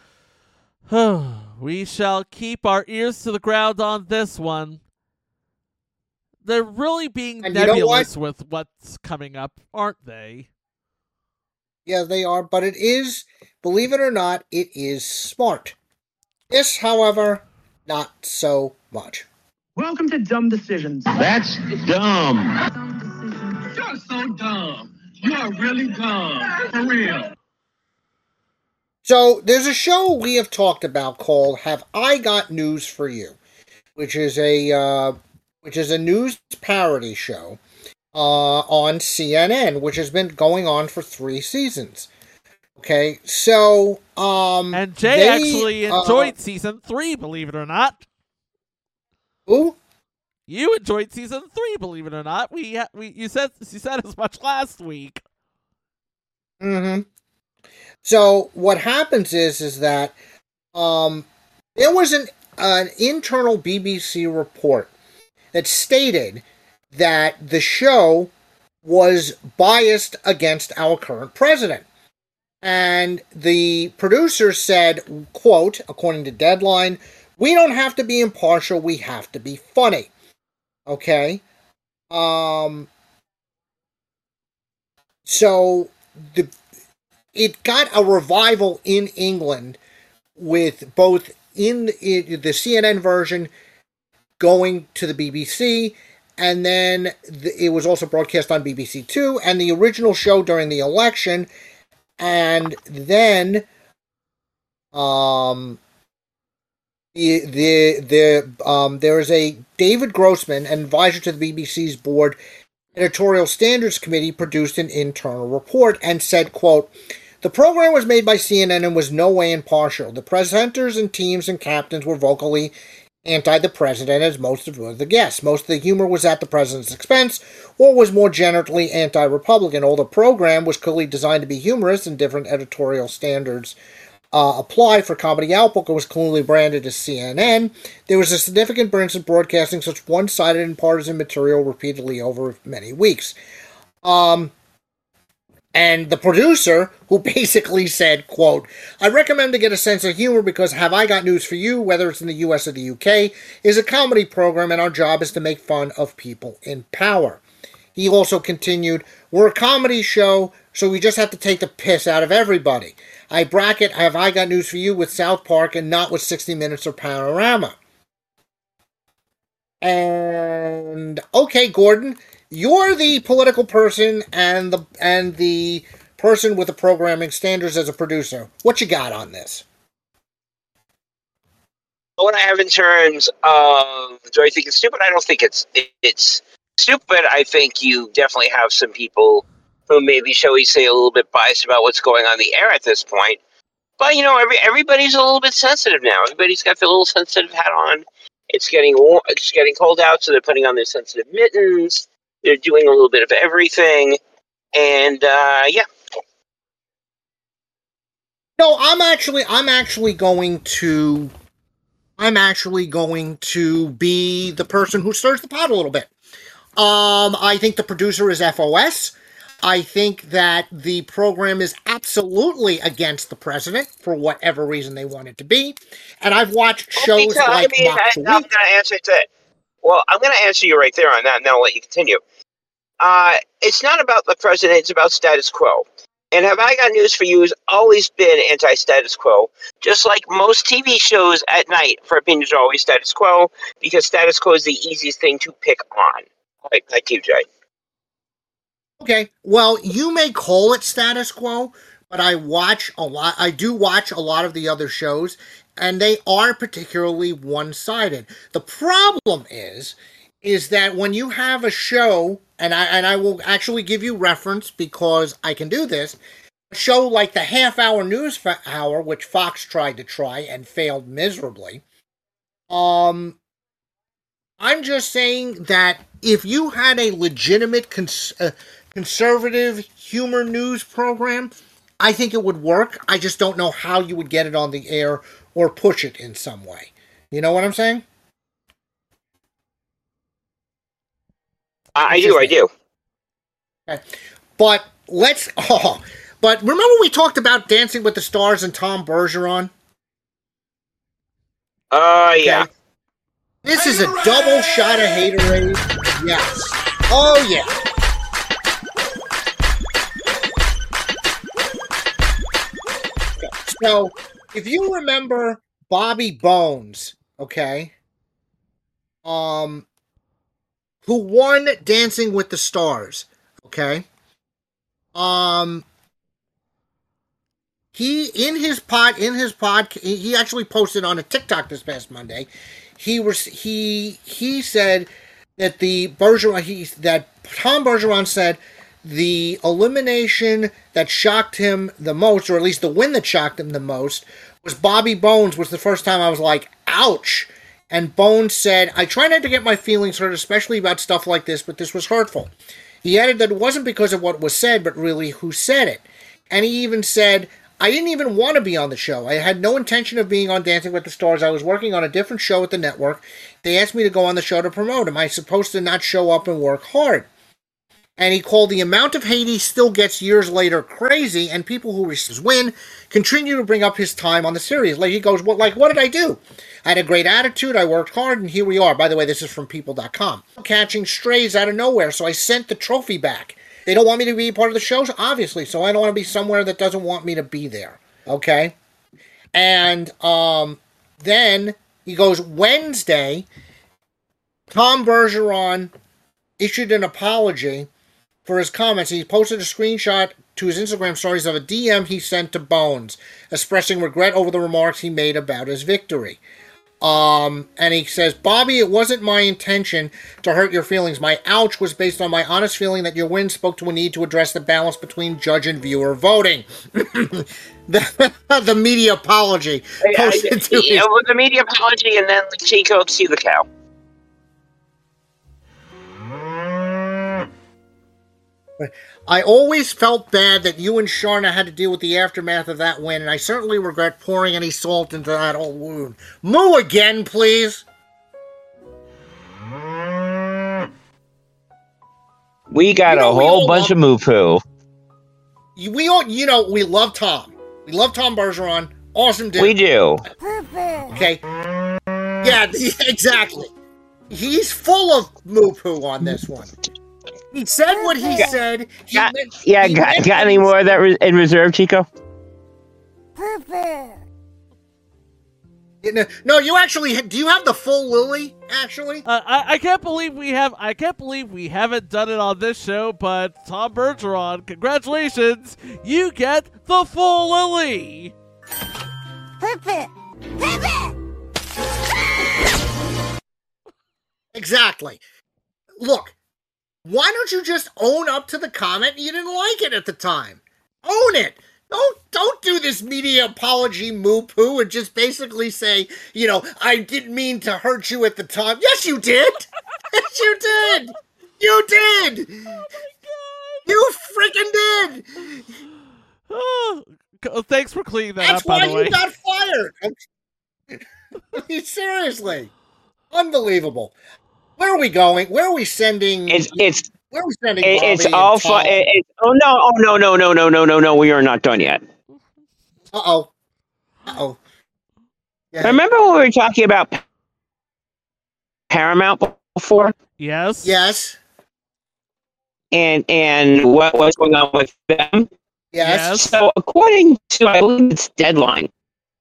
we shall keep our ears to the ground on this one. They're really being And you know nebulous with what's coming up, aren't they? Yeah, they are, but it is, believe it or not, it is smart. This, however, not so much. Welcome to Dumb Decisions. That's dumb. You're so dumb. You're really dumb. For real. So, there's a show we have talked about called Have I Got News for You, which is a uh, which is a news parody show uh, on C N N, which has been going on for three seasons. Okay, so um, And Jay they, actually uh, enjoyed season three, believe it or not. Who? You enjoyed season three, believe it or not. We ha- we you said you said as much last week. Mm-hmm. So what happens is is that um, there was an an internal B B C report that stated that the show was biased against our current president. And the producer said, quote, according to Deadline, "We don't have to be impartial, we have to be funny." Okay? Um, so the it got a revival in England with both in, in the C N N version going to the B B C, and then the, it was also broadcast on B B C Two, and the original show during the election, and then um, the the the um, there is a David Grossman, an advisor to the B B C's board editorial standards committee, produced an internal report and said, quote, "The program was made by C N N and was no way impartial. The presenters and teams and captains were vocally anti the president, as most of the guests. Most of the humor was at the president's expense, or was more generally anti-Republican. Although the program was clearly designed to be humorous and different editorial standards uh, apply for comedy output, it was clearly branded as C N N. There was a significant difference in broadcasting such one-sided and partisan material repeatedly over many weeks." Um... And the producer, who basically said, quote, "I recommend to get a sense of humor because Have I Got News for You, whether it's in the U S or the U K, is a comedy program and our job is to make fun of people in power." He also continued, "We're a comedy show, so we just have to take the piss out of everybody. I bracket Have I Got News for You with South Park and not with sixty minutes or Panorama." And, okay, Gordon, you're the political person and the and the person with the programming standards as a producer. What you got on this? What I have in terms of, do I think it's stupid? I don't think it's it's stupid. I think you definitely have some people who maybe, shall we say, a little bit biased about what's going on in the air at this point. But, you know, every everybody's a little bit sensitive now. Everybody's got their little sensitive hat on. It's getting warm, it's getting cold out, so they're putting on their sensitive mittens. They're doing a little bit of everything. And, uh, yeah. No, I'm actually, I'm actually going to, I'm actually going to be the person who stirs the pot a little bit. Um, I think the producer is F O S. I think that the program is absolutely against the president for whatever reason they want it to be. And I've watched shows because, like I mean, Mock I, the I'm Week. going to answer that. Well, I'm going to answer you right there on that, and then I'll let you continue. Uh, it's not about the president, it's about status quo. And Have I Got News for You has always been anti-status quo. Just like most T V shows at night, for opinions are always status quo, because status quo is the easiest thing to pick on. Like, like you, Jay. Okay, well, you may call it status quo, but I watch a lot, I do watch a lot of the other shows, and they are particularly one-sided. The problem is, is that when you have a show, and I and I will actually give you reference because I can do this, a show like the half-hour news fa- hour, which Fox tried to try and failed miserably, um, I'm just saying that if you had a legitimate cons- uh, conservative humor news program, I think it would work. I just don't know how you would get it on the air or push it in some way. You know what I'm saying? I, I do, I do. Okay. But let's. Oh, but remember we talked about Dancing with the Stars and Tom Bergeron? Uh, yeah. Okay. This is a double shot of haterade. Yes. Oh, yeah. So, if you remember Bobby Bones, okay, um, who won Dancing with the Stars, okay, um, he, in his pod, in his pod, he actually posted on a TikTok this past Monday, he was, he, he said that the Bergeron, he, that Tom Bergeron said the elimination that shocked him the most, or at least the win that shocked him the most, was Bobby Bones. Was the first time I was like, ouch. And Bones said, I try not to get my feelings hurt, especially about stuff like this, but this was hurtful. He added that it wasn't because of what was said, but really who said it. And he even said, I didn't even want to be on the show. I had no intention of being on Dancing with the Stars. I was working on a different show at the network. They asked me to go on the show to promote him. I'm supposed to not show up and work hard. And he called the amount of hate he still gets years later crazy, and people who win continue to bring up his time on the series. Like he goes, well, like, what did I do? I had a great attitude, I worked hard, and here we are. By the way, this is from people dot com. Catching strays out of nowhere, so I sent the trophy back. They don't want me to be part of the show, obviously, so I don't want to be somewhere that doesn't want me to be there. Okay? And um, then he goes, Wednesday, Tom Bergeron issued an apology for his comments. He posted a screenshot to his Instagram stories of a D M he sent to Bones, expressing regret over the remarks he made about his victory. Um, and he says, Bobby, it wasn't my intention to hurt your feelings. My ouch was based on my honest feeling that your win spoke to a need to address the balance between judge and viewer voting. the, the media apology. Posted I, I, to yeah, his- well, the media apology, and then Chico to the cow. I always felt bad that you and Sharna had to deal with the aftermath of that win, and I certainly regret pouring any salt into that old wound. Moo again, please. We got You know, a we whole all bunch love- of moo poo. We all, you know, we love Tom. We love Tom Bergeron. Awesome dude. We do. Okay. Yeah, exactly. He's full of moo poo on this one. He said what he Got- said. He Got, meant- yeah, he got, meant got what any he more of that re- in reserve, Chico? No, no, you actually do. You have the full Lily? Actually, Uh, I, I can't believe we have. I can't believe we haven't done it on this show. But Tom Bergeron, congratulations! You get the full Lily. exactly. Look, why don't you just own up to the comment? You didn't like it at the time. Own it. Don't don't do this media apology moo poo and just basically say, you know, I didn't mean to hurt you at the time. Yes, you did. Yes, you did. You did. Oh my You freaking did. god! Oh, c- thanks for cleaning that That's up. By why the way, you got fired. I mean, seriously, unbelievable. Where are we going? Where are we sending? It's it's Where are we sending? it, Bobby it's and all Tom? fun. It, it's oh no oh no no no no no no no we are not done yet. Uh oh. Uh oh. Yeah. Remember when we were talking about Paramount before? Yes. Yes. And and what what's going on with them? Yes. So according to, I believe it's Deadline,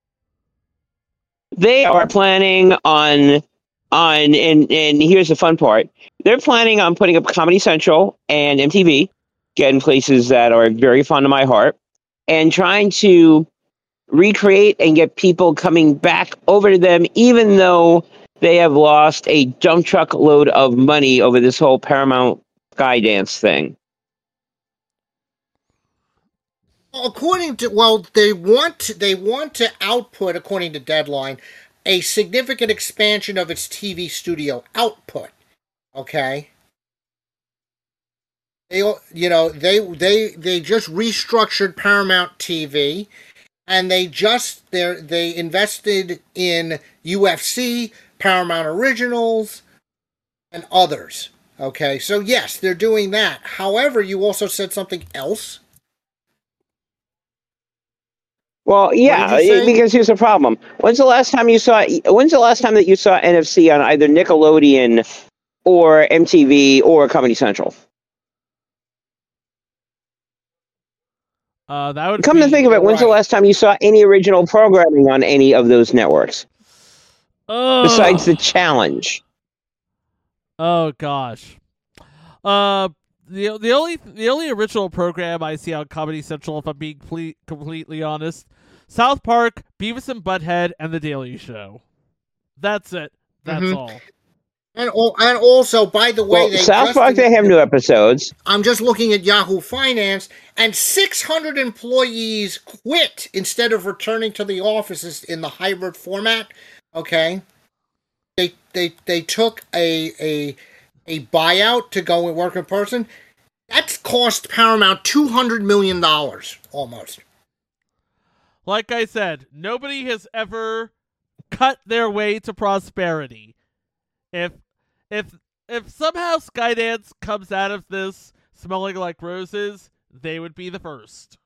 they are planning on on and and here's the fun part. They're planning on putting up Comedy Central and M T V, getting places that are very fond of my heart, and trying to recreate and get people coming back over to them, even though they have lost a dump truck load of money over this whole Paramount Skydance thing. According to well, they want to, they want to output, according to Deadline, a significant expansion of its T V studio output. Okay. They you know they they they just restructured Paramount T V, and they just they they invested in U F C, Paramount Originals, and others. Okay, so yes, they're doing that. However, you also said something else. Well, yeah, because here's the problem. When's the last time you saw? When's the last time that you saw N F C on either Nickelodeon or M T V or Comedy Central? Uh, that would come be, to think of it. When's right. the last time you saw any original programming on any of those networks Oh. besides the Challenge? Oh gosh. Uh, the the only the only original program I see on Comedy Central, if I'm being ple- completely honest, South Park, Beavis and Butthead, and The Daily Show. That's it. That's Mhm. all. And al- and also, by the way, Well, they South just Park, they have new episodes. I'm just looking at Yahoo Finance, and six hundred employees quit instead of returning to the offices in the hybrid format. Okay, they they they took a a a buyout to go and work in person. That's cost Paramount two hundred million dollars almost. Like I said, nobody has ever cut their way to prosperity. If if if somehow Skydance comes out of this smelling like roses, they would be the first.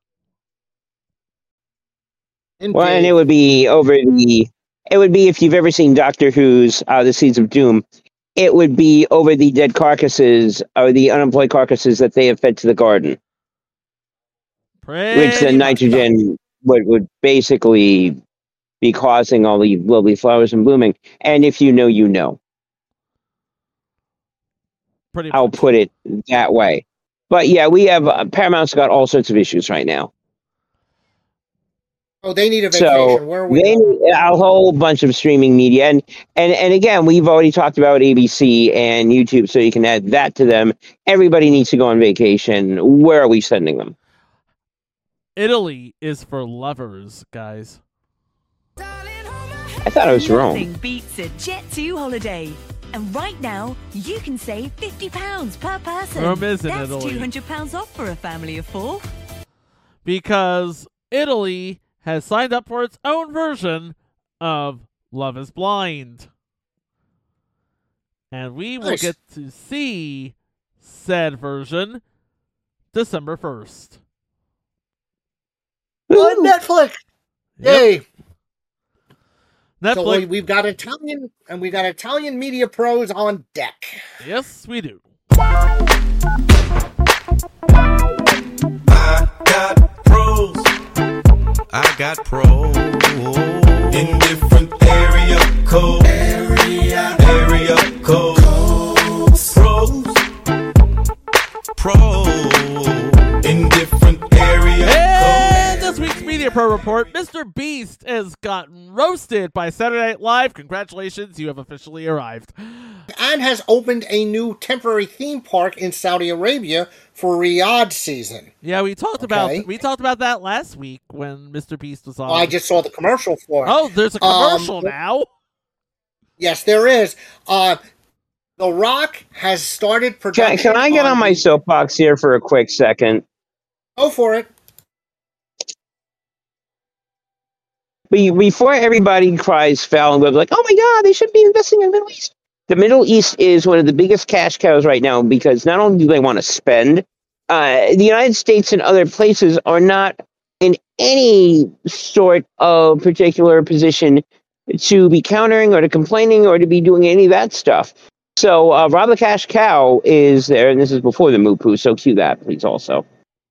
Well, and it would be over the. It would be if you've ever seen Doctor Who's uh, The Seeds of Doom. It would be over the dead carcasses or the unemployed carcasses that they have fed to the garden, Pretty which the much. nitrogen would would basically be causing all the lovely flowers and blooming. And if you know, you know. Pretty I'll much. put it that way. But yeah, we have uh, Paramount's got all sorts of issues right now. Oh, they need a vacation. So Where are we they going? need a whole bunch of streaming media, and and and again, we've already talked about A B C and YouTube, so you can add that to them. Everybody needs to go on vacation. Where are we sending them? Italy is for lovers, guys. I thought it was Rome. Nothing beats a Jet two holiday. And right now, you can save fifty pounds per person. Rome is in That's Italy. two hundred pounds off for a family of four. Because Italy has signed up for its own version of Love is Blind. And we will Nice. get to see said version December first. On Netflix. Yep. Yay! Netflix. So we, we've got Italian and we've got Italian media pros on deck. Yes, we do. I got pros. I got pros in different area codes. Area, area codes. Pros, pros in different area And codes. this week's Media Pro Report, Mister Beast has gotten roasted by Saturday Night Live. Congratulations, you have officially arrived. And has opened a new temporary theme park in Saudi Arabia for Riyadh season. Yeah, we talked Okay. about we talked about that last week when Mister Beast was on. I just saw the commercial for it. Oh, there's a Um, commercial now. Yes, there is. Uh, The Rock has started Can, production. can I get on my the- soapbox here for a quick second? Go for it. Be- Before everybody cries foul and web like, "Oh my God, they should be investing in the Middle East." the Middle East is one of the biggest cash cows right now because not only do they want to spend, uh, the United States and other places are not in any sort of particular position to be countering or to complaining or to be doing any of that stuff. So uh, Rob the Cash Cow is there, and this is before the Moo Poo, so cue that, please, also.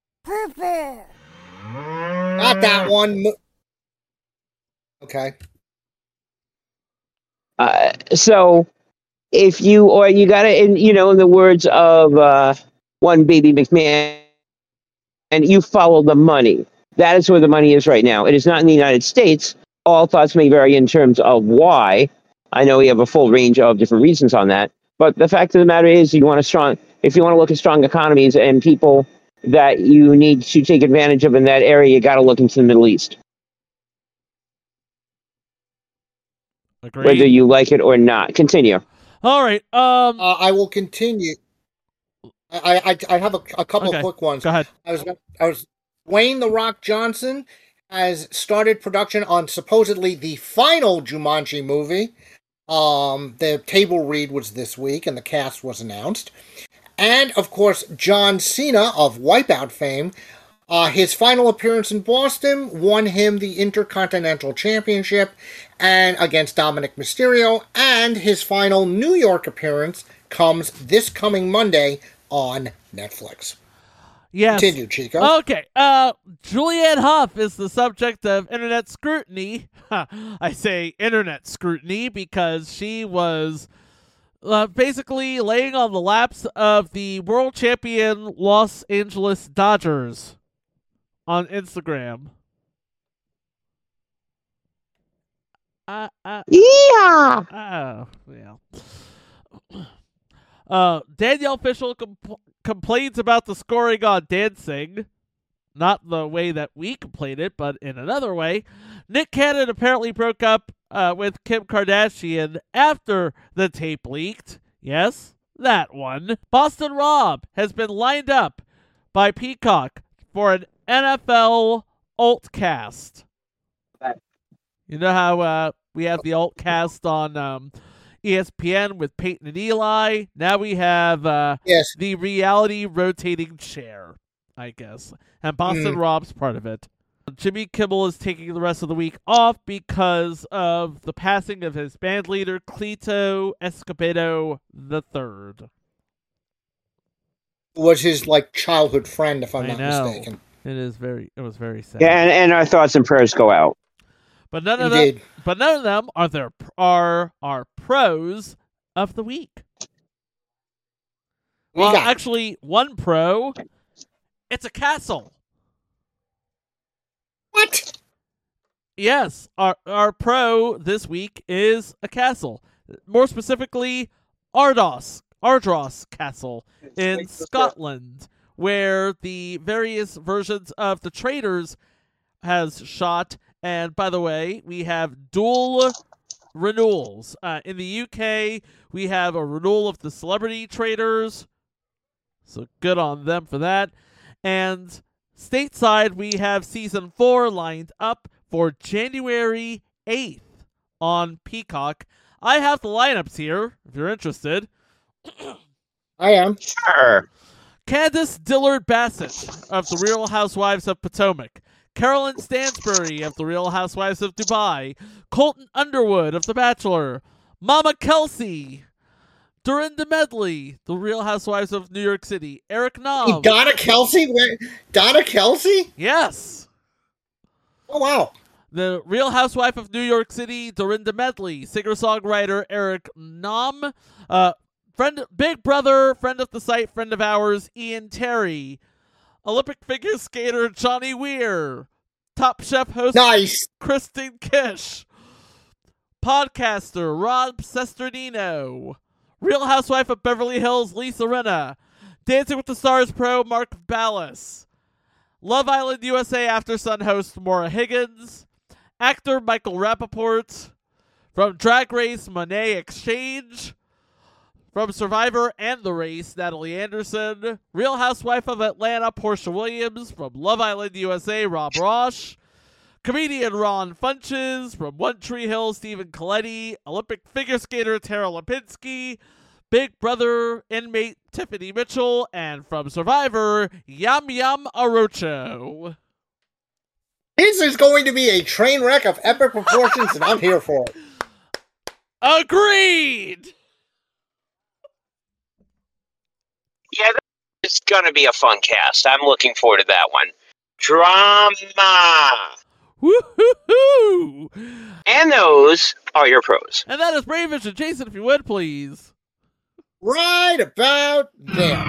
Not that one. Mo- Okay. Uh, so if you, or you got to, in, you know, in the words of uh, one Baby McMahon, and you follow the money. That is where the money is right now. It is not in the United States. All thoughts may vary in terms of why. I know we have a full range of different reasons on that. But the fact of the matter is, you want a strong, if you want to look at strong economies and people that you need to take advantage of in that area, you got to look into the Middle East. Agreed. Whether you like it or not. Continue. All right. Um, uh, I will continue. I I, I have a, a couple okay. of quick ones. Go ahead. I was I was Dwayne the Rock Johnson has started production on supposedly the final Jumanji movie. Um, the table read was this week, and the cast was announced. And of course, John Cena of Wipeout fame. Uh, his final appearance in Boston won him the Intercontinental Championship and against Dominic Mysterio, and his final New York appearance comes this coming Monday on Netflix. Yes. Continue, Chico. Okay. Uh, Julianne Hough is the subject of internet scrutiny. I say internet scrutiny because she was uh, basically laying on the laps of the world champion Los Angeles Dodgers on Instagram. Uh, uh, yeah. Oh, yeah. Uh, Danielle Fishel compl- complains about the scoring on Dancing. Not the way that we complained it, but in another way. Nick Cannon apparently broke up uh, with Kim Kardashian after the tape leaked. Yes, that one. Boston Rob has been lined up by Peacock for an N F L Altcast. You know how uh, we have the Altcast on um, E S P N with Peyton and Eli? Now we have uh, yes. the reality rotating chair, I guess. And Boston Mm. Rob's part of it. Jimmy Kimmel is taking the rest of the week off because of the passing of his band leader, Cleto Escobedo the Third. Was his like childhood friend, if I'm I not know. mistaken. It is very. It was very sad. Yeah, and, and our thoughts and prayers go out. But none of Indeed. them. But none of them are their are our pros of the week. We Well, got- actually, one pro. It's a castle. What? Yes, our our pro this week is a castle. More specifically, Ardos, Ardros Castle in Scotland, where the various versions of the Traitors has shot. And by the way, we have dual renewals. Uh, in the U K, we have a renewal of the Celebrity Traitors. So good on them for that. And stateside, we have season four lined up for January eighth on Peacock. I have the lineups here, if you're interested. I am. Sure. Candace Dillard Bassett of The Real Housewives of Potomac. Carolyn Stansbury of The Real Housewives of Dubai. Colton Underwood of The Bachelor. Mama Kelsey. Dorinda Medley, The Real Housewives of New York City. Eric Nom. Donna Kelsey? Where- Donna Kelsey? Yes. Oh, wow. The Real Housewife of New York City, Dorinda Medley. Singer-songwriter Eric Nom. Uh, friend, Big Brother, friend of the site, friend of ours, Ian Terry. Olympic figure skater Johnny Weir. Top Chef host Nice. Kristen Kish. Podcaster Rob Sesternino. Real Housewife of Beverly Hills Lisa Rinna. Dancing with the Stars pro Mark Ballas. Love Island U S A After Sun host Maura Higgins. Actor Michael Rappaport. From Drag Race Monet Exchange. From Survivor and The Race, Natalie Anderson. Real Housewife of Atlanta, Portia Williams. From Love Island U S A, Rob Roche. Comedian Ron Funches, from One Tree Hill, Stephen Coletti, Olympic figure skater Tara Lipinski, Big Brother inmate Tiffany Mitchell, and from Survivor, Yam Yam Arocho. This is going to be a train wreck of epic proportions, and I'm here for it. Agreed! Yeah, it's going to be a fun cast. I'm looking forward to that one. Drama! Woo-hoo-hoo! And those are your pros. And that is Brave Vision. Jason, if you would, please. Right about there.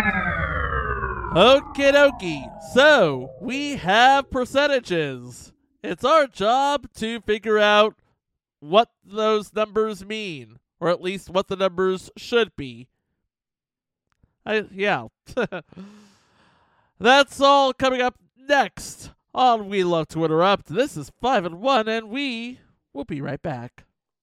Okie dokie. So, we have percentages. It's our job to figure out what those numbers mean, or at least what the numbers should be. I, yeah. That's all coming up next on We Love to Interrupt. This is five and one, and we will be right back.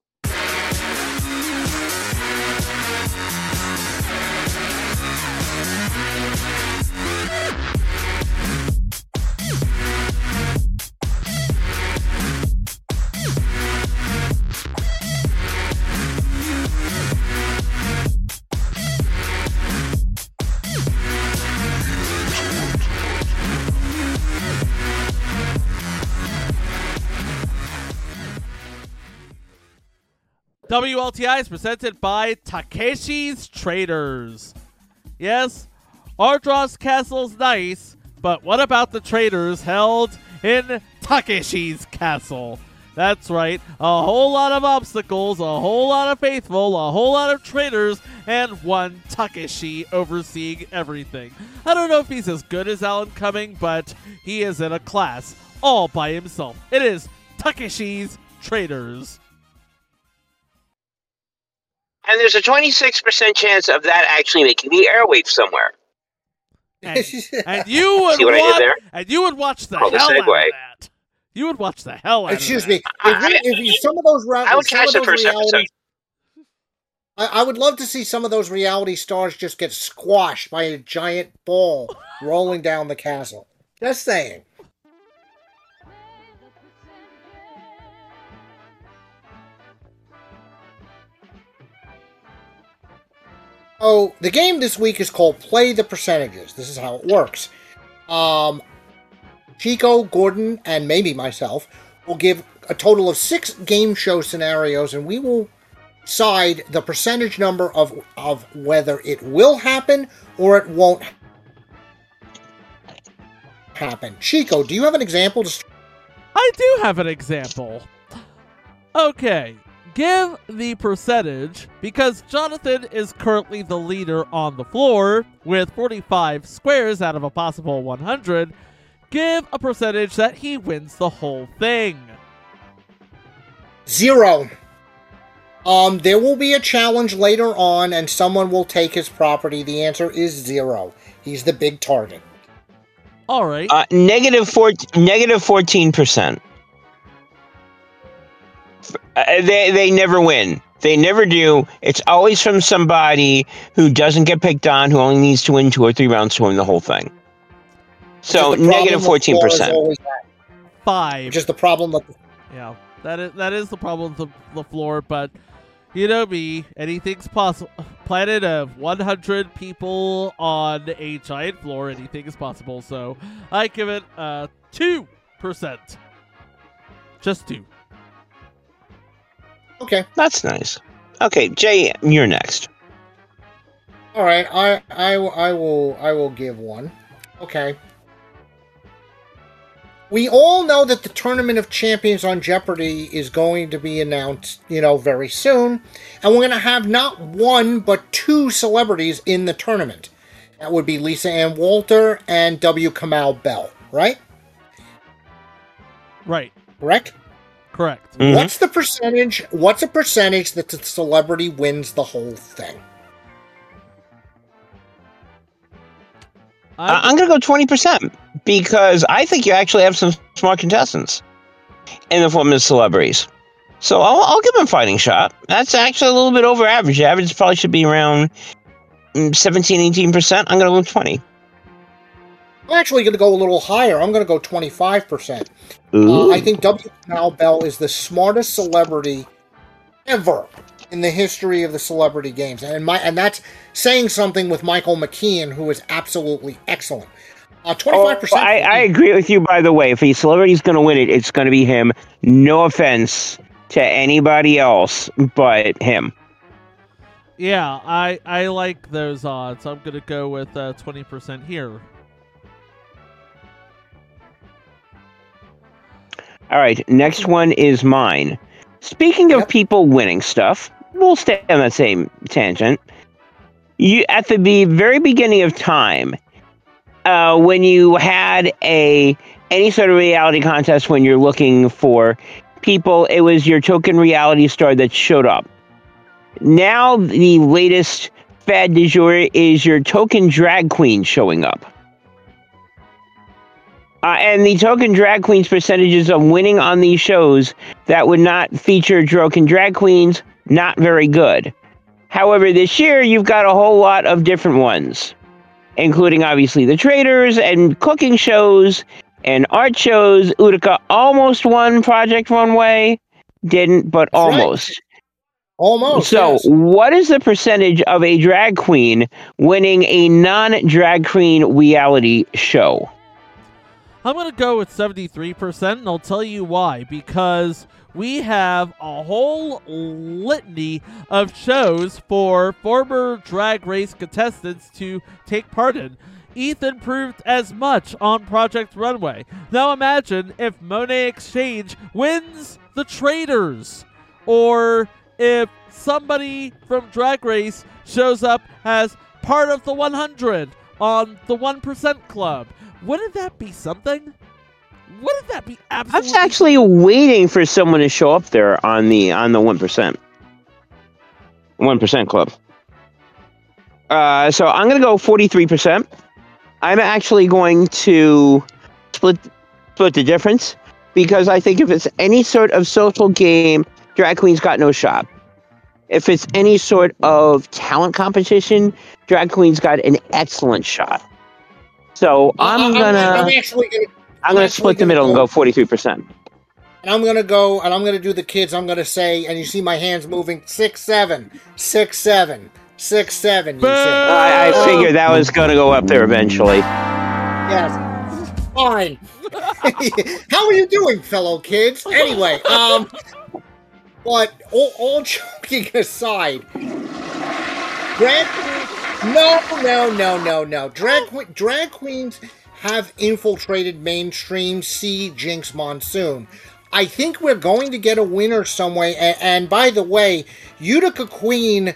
W L T I is presented by Takeshi's Traders. Yes, Ardross Castle's nice, but what about the traders held in Takeshi's Castle? That's right, a whole lot of obstacles, a whole lot of faithful, a whole lot of traders, and one Takeshi overseeing everything. I don't know if he's as good as Alan Cumming, but he is in a class all by himself. It is Takeshi's Traders. And there's a twenty-six percent chance of that actually making the airwaves somewhere. And, and you would See what I watch, did there? and you would watch the Called a hell out of segue. that. You would watch the hell out Excuse of me. that. If, we, if you, some of those ra- I would some catch of the those first reality, episode. I, I would love to see some of those reality stars just get squashed by a giant ball rolling down the castle. Just saying. Oh, the game this week is called Play the Percentages. This is how it works. Um, Chico, Gordon, and maybe myself will give a total of six game show scenarios, and we will decide the percentage number of, of whether it will happen or it won't happen. Chico, do you have an example to start? I do have an example. Okay, give the percentage, because Jonathan is currently the leader on the floor with forty-five squares out of a possible one hundred. Give a percentage that he wins the whole thing. Zero. Um, there will be a challenge later on, and someone will take his property. The answer is zero. He's the big target. All right. Uh, negative four, negative fourteen percent. Uh, they they never win. They never do. It's always from somebody who doesn't get picked on, who only needs to win two or three rounds to win the whole thing. So negative fourteen percent. Five. Just the problem with. Yeah, that is that is the problem with the, the floor, but you know me, anything's possible. Planet of one hundred people on a giant floor, anything is possible. So I give it uh two percent. Just two. Okay, that's nice. Okay, Jay, you're next. All right, I I I will I will give one. Okay. We all know that the Tournament of Champions on Jeopardy is going to be announced, you know, very soon. And we're going to have not one, but two celebrities in the tournament. That would be Lisa Ann Walter and W. Kamau Bell, right? Right. Correct? Correct. Mm-hmm. What's the percentage, what's a percentage that the celebrity wins the whole thing? Uh, I'm going to go twenty percent because I think you actually have some smart contestants in the form of celebrities. So I'll, I'll give them a fighting shot. That's actually a little bit over average. The average probably should be around seventeen, eighteen percent. I'm going to go twenty. I'm actually going to go a little higher. I'm going to go twenty-five percent. Uh, Ooh. I think W. Kamau Bell is the smartest celebrity ever in the history of the celebrity games. And my and that's saying something with Michael McKean, who is absolutely excellent. Uh, twenty-five percent. Oh, I, I agree with you, by the way. If a celebrity's going to win it, it's going to be him. No offense to anybody else but him. Yeah, I, I like those odds. I'm going to go with uh, twenty percent here. All right, next one is mine. Speaking of Yep. people winning stuff, we'll stay on that same tangent. You at the be- very beginning of time, uh, when you had a any sort of reality contest, when you're looking for people, it was your token reality star that showed up. Now the latest fad du jour is your token drag queen showing up. Uh, and the token drag queens percentages of winning on these shows that would not feature token drag queens, not very good. However, this year you've got a whole lot of different ones, including obviously the traders and cooking shows and art shows. Utica almost won Project Runway, didn't, but almost. Right. Almost. So, yes. what is the percentage of a drag queen winning a non-drag queen reality show? I'm going to go with seventy-three percent, and I'll tell you why. Because we have a whole litany of shows for former Drag Race contestants to take part in. Ethan proved as much on Project Runway. Now imagine if Monet Exchange wins the Traders, or if somebody from Drag Race shows up as part of the one hundred on the one percent Club. Wouldn't that be something? Wouldn't that be I absolutely... was actually waiting for someone to show up there on the on the one percent. one percent Club. Uh, so I'm going to go forty-three percent. I'm actually going to split split the difference, because I think if it's any sort of social game, drag queens got no shot. If it's any sort of talent competition, drag queens got an excellent shot. So I'm gonna I'm, I'm actually gonna I'm gonna split the middle and go forty-three percent. And I'm gonna go and I'm gonna do the kids. I'm gonna say, and you see my hands moving, six seven, six seven, six seven. You say. I, I figured that was gonna go up there eventually. Yes. Fine. How are you doing, fellow kids? Anyway, um, but all, all joking aside, drag no, no, no, no, no. Drag que- drag queens have infiltrated mainstream. See Jinx Monsoon. I think we're going to get a winner some way. And, and by the way, Utica Queen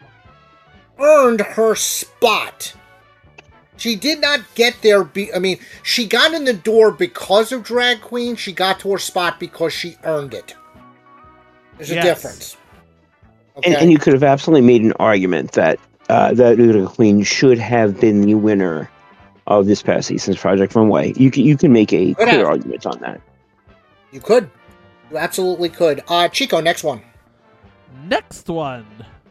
earned her spot. She did not get there. Be- I mean, she got in the door because of Drag Queen. She got to her spot because she earned it. There's Yes. a difference. Okay? And, and you could have absolutely made an argument that uh, that Utica Queen should have been the winner of this past season's Project Runway. You can you can make a Could clear have. argument on that. You could. You absolutely could. Uh, Chico, next one. Next one.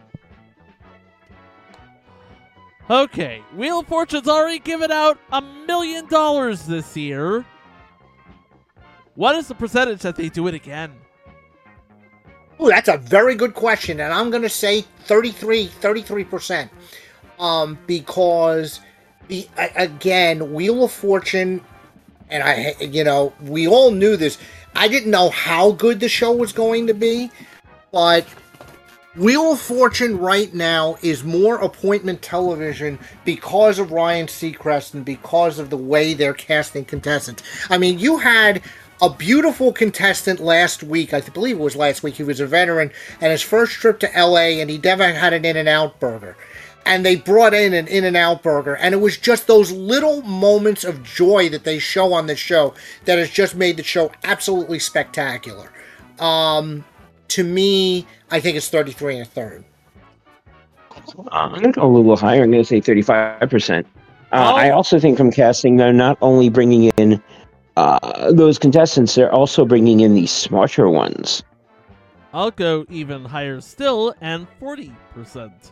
Okay, Wheel of Fortune's already given out a million dollars this year. What is the percentage that they do it again? Ooh, that's a very good question, and I'm going to say thirty-three, thirty-three percent. Um, because, the I- again, Wheel of Fortune, and I, you know, we all knew this. I didn't know how good the show was going to be, but Wheel of Fortune right now is more appointment television because of Ryan Seacrest and because of the way they're casting contestants. I mean, you had a beautiful contestant last week. I believe it was last week. He was a veteran, and his first trip to L A, and he never had an In-N-Out burger. And they brought in an In-N-Out burger, and it was just those little moments of joy that they show on the show that has just made the show absolutely spectacular. Um, to me, I think it's thirty-three and a third. Uh, I'm going to go a little higher. I'm going to say thirty-five percent. Uh, Oh. I also think from casting, they're not only bringing in uh, those contestants, they're also bringing in the smarter ones. I'll go even higher still, and forty percent.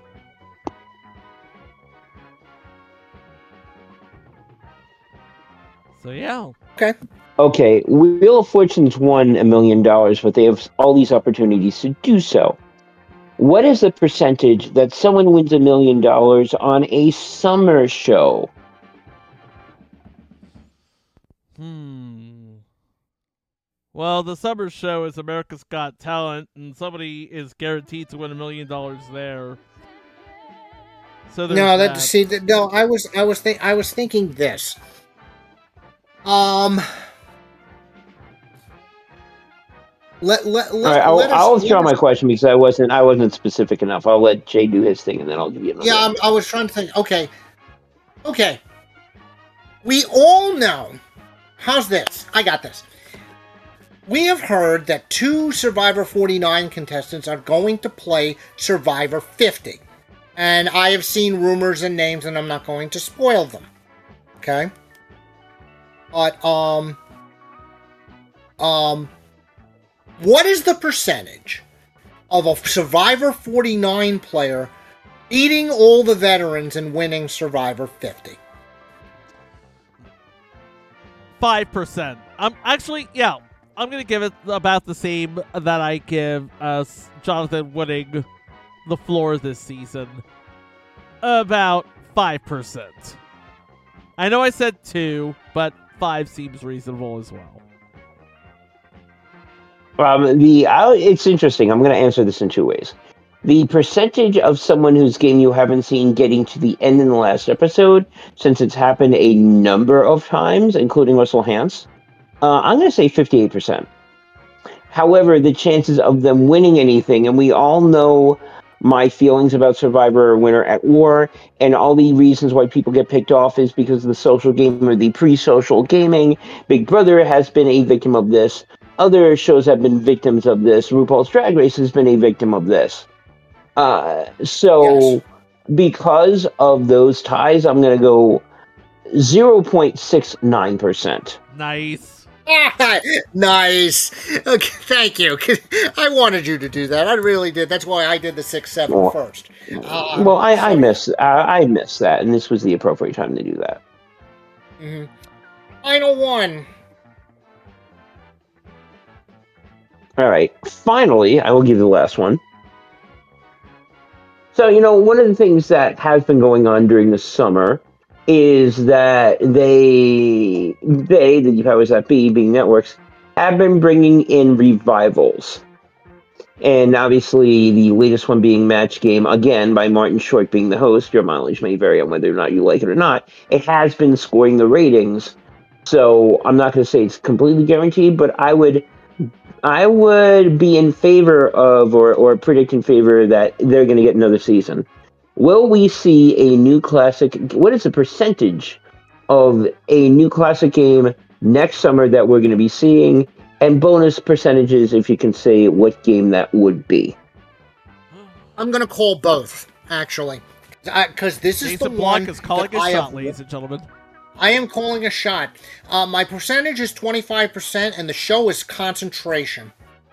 So yeah. Okay. Okay, Wheel of Fortune's won a million dollars, but they have all these opportunities to do so. What is the percentage that someone wins a million dollars on a summer show? Hmm. Well, the summer show is America's Got Talent, and somebody is guaranteed to win a million dollars there. So there's No, that, that. see, that, no, I was, I was, think, I was thinking this. Um, let let let. All right, I'll, let us, I'll let withdraw us- my question because I wasn't I wasn't specific enough. I'll let Jay do his thing, and then I'll give you another. Yeah, I'm, I was trying to think. Okay, okay. We all know. How's this? I got this. We have heard that two Survivor forty-nine contestants are going to play Survivor fifty. And I have seen rumors and names, and I'm not going to spoil them. Okay? But, um... Um... What is the percentage of a Survivor forty-nine player beating all the veterans and winning Survivor fifty? Five percent. I'm actually, yeah, I'm gonna give it about the same that I give us Jonathan winning the floor this season. About five percent. I know I said two, but five seems reasonable as well. Um, the I, it's interesting. I'm going to answer this in two ways. The percentage of someone whose game you haven't seen getting to the end in the last episode, since it's happened a number of times, including Russell Hantz, uh, I'm going to say fifty-eight percent. However, the chances of them winning anything, and we all know my feelings about Survivor Winter at War, and all the reasons why people get picked off is because of the social game or the pre-social gaming. Big Brother has been a victim of this. Other shows have been victims of this. RuPaul's Drag Race has been a victim of this. Uh, so, yes. Because of those ties, I'm going to go zero point six nine percent. Nice. Nice. Okay, thank you. I wanted you to do that. I really did. That's why I did the six seven well, first. Uh, well, I, I missed I, I missed that, and this was the appropriate time to do that. Mm-hmm. Final one. All right. Finally, I will give you the last one. So, you know, one of the things that has been going on during the summer is that they, they, the powers that be, being networks, have been bringing in revivals. And obviously, the latest one being Match Game, again, by Martin Short being the host. Your mileage may vary on whether or not you like it or not. It has been scoring the ratings. So I'm not going to say it's completely guaranteed, but I would... I would be in favor of, or, or predict in favor that they're going to get another season. Will we see a new classic? What is the percentage of a new classic game next summer that we're going to be seeing? And bonus percentages, if you can say what game that would be. I'm going to call both, actually. Because this is Jason the Block one is calling that a I shot, have... ladies and gentlemen. I am calling a shot. Uh, my percentage is twenty-five percent, and the show is Concentration.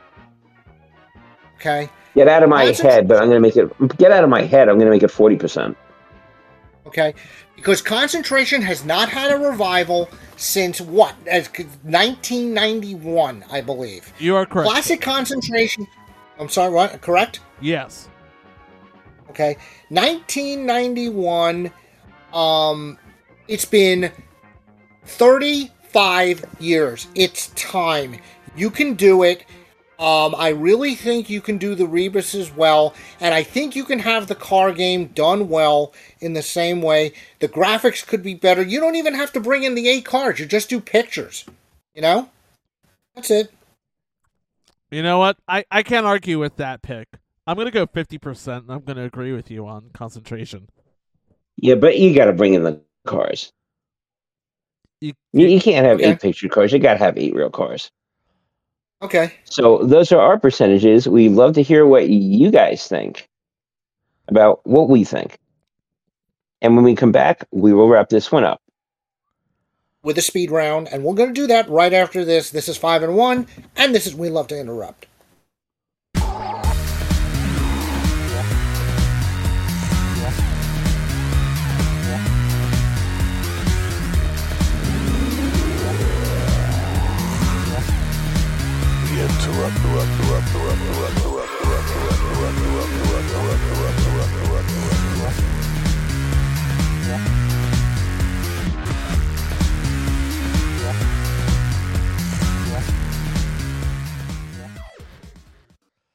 Okay? Get out of my head, but I'm going to make it... Get out of my head, I'm going to make it forty percent. Okay? Because Concentration has not had a revival since, what? As nineteen ninety-one, I believe. You are correct. Classic Concentration... I'm sorry, what? Correct? Yes. Okay? nineteen ninety-one... Um... It's been thirty-five years. It's time. You can do it. Um, I really think you can do the Rebus as well. And I think you can have the car game done well in the same way. The graphics could be better. You don't even have to bring in the eight cards. You just do pictures. You know? That's it. You know what? I, I can't argue with that pick. I'm going to go fifty percent, and I'm going to agree with you on Concentration. Yeah, but you got to bring in the cars. You, you, you can't have okay. eight picture cars. You got to have eight real cars. Okay. So those are our percentages. We'd love to hear what you guys think about what we think. And when we come back, we will wrap this one up with a speed round, and we're going to do that right after this. This is five and one, and this is We Love to Interrupt.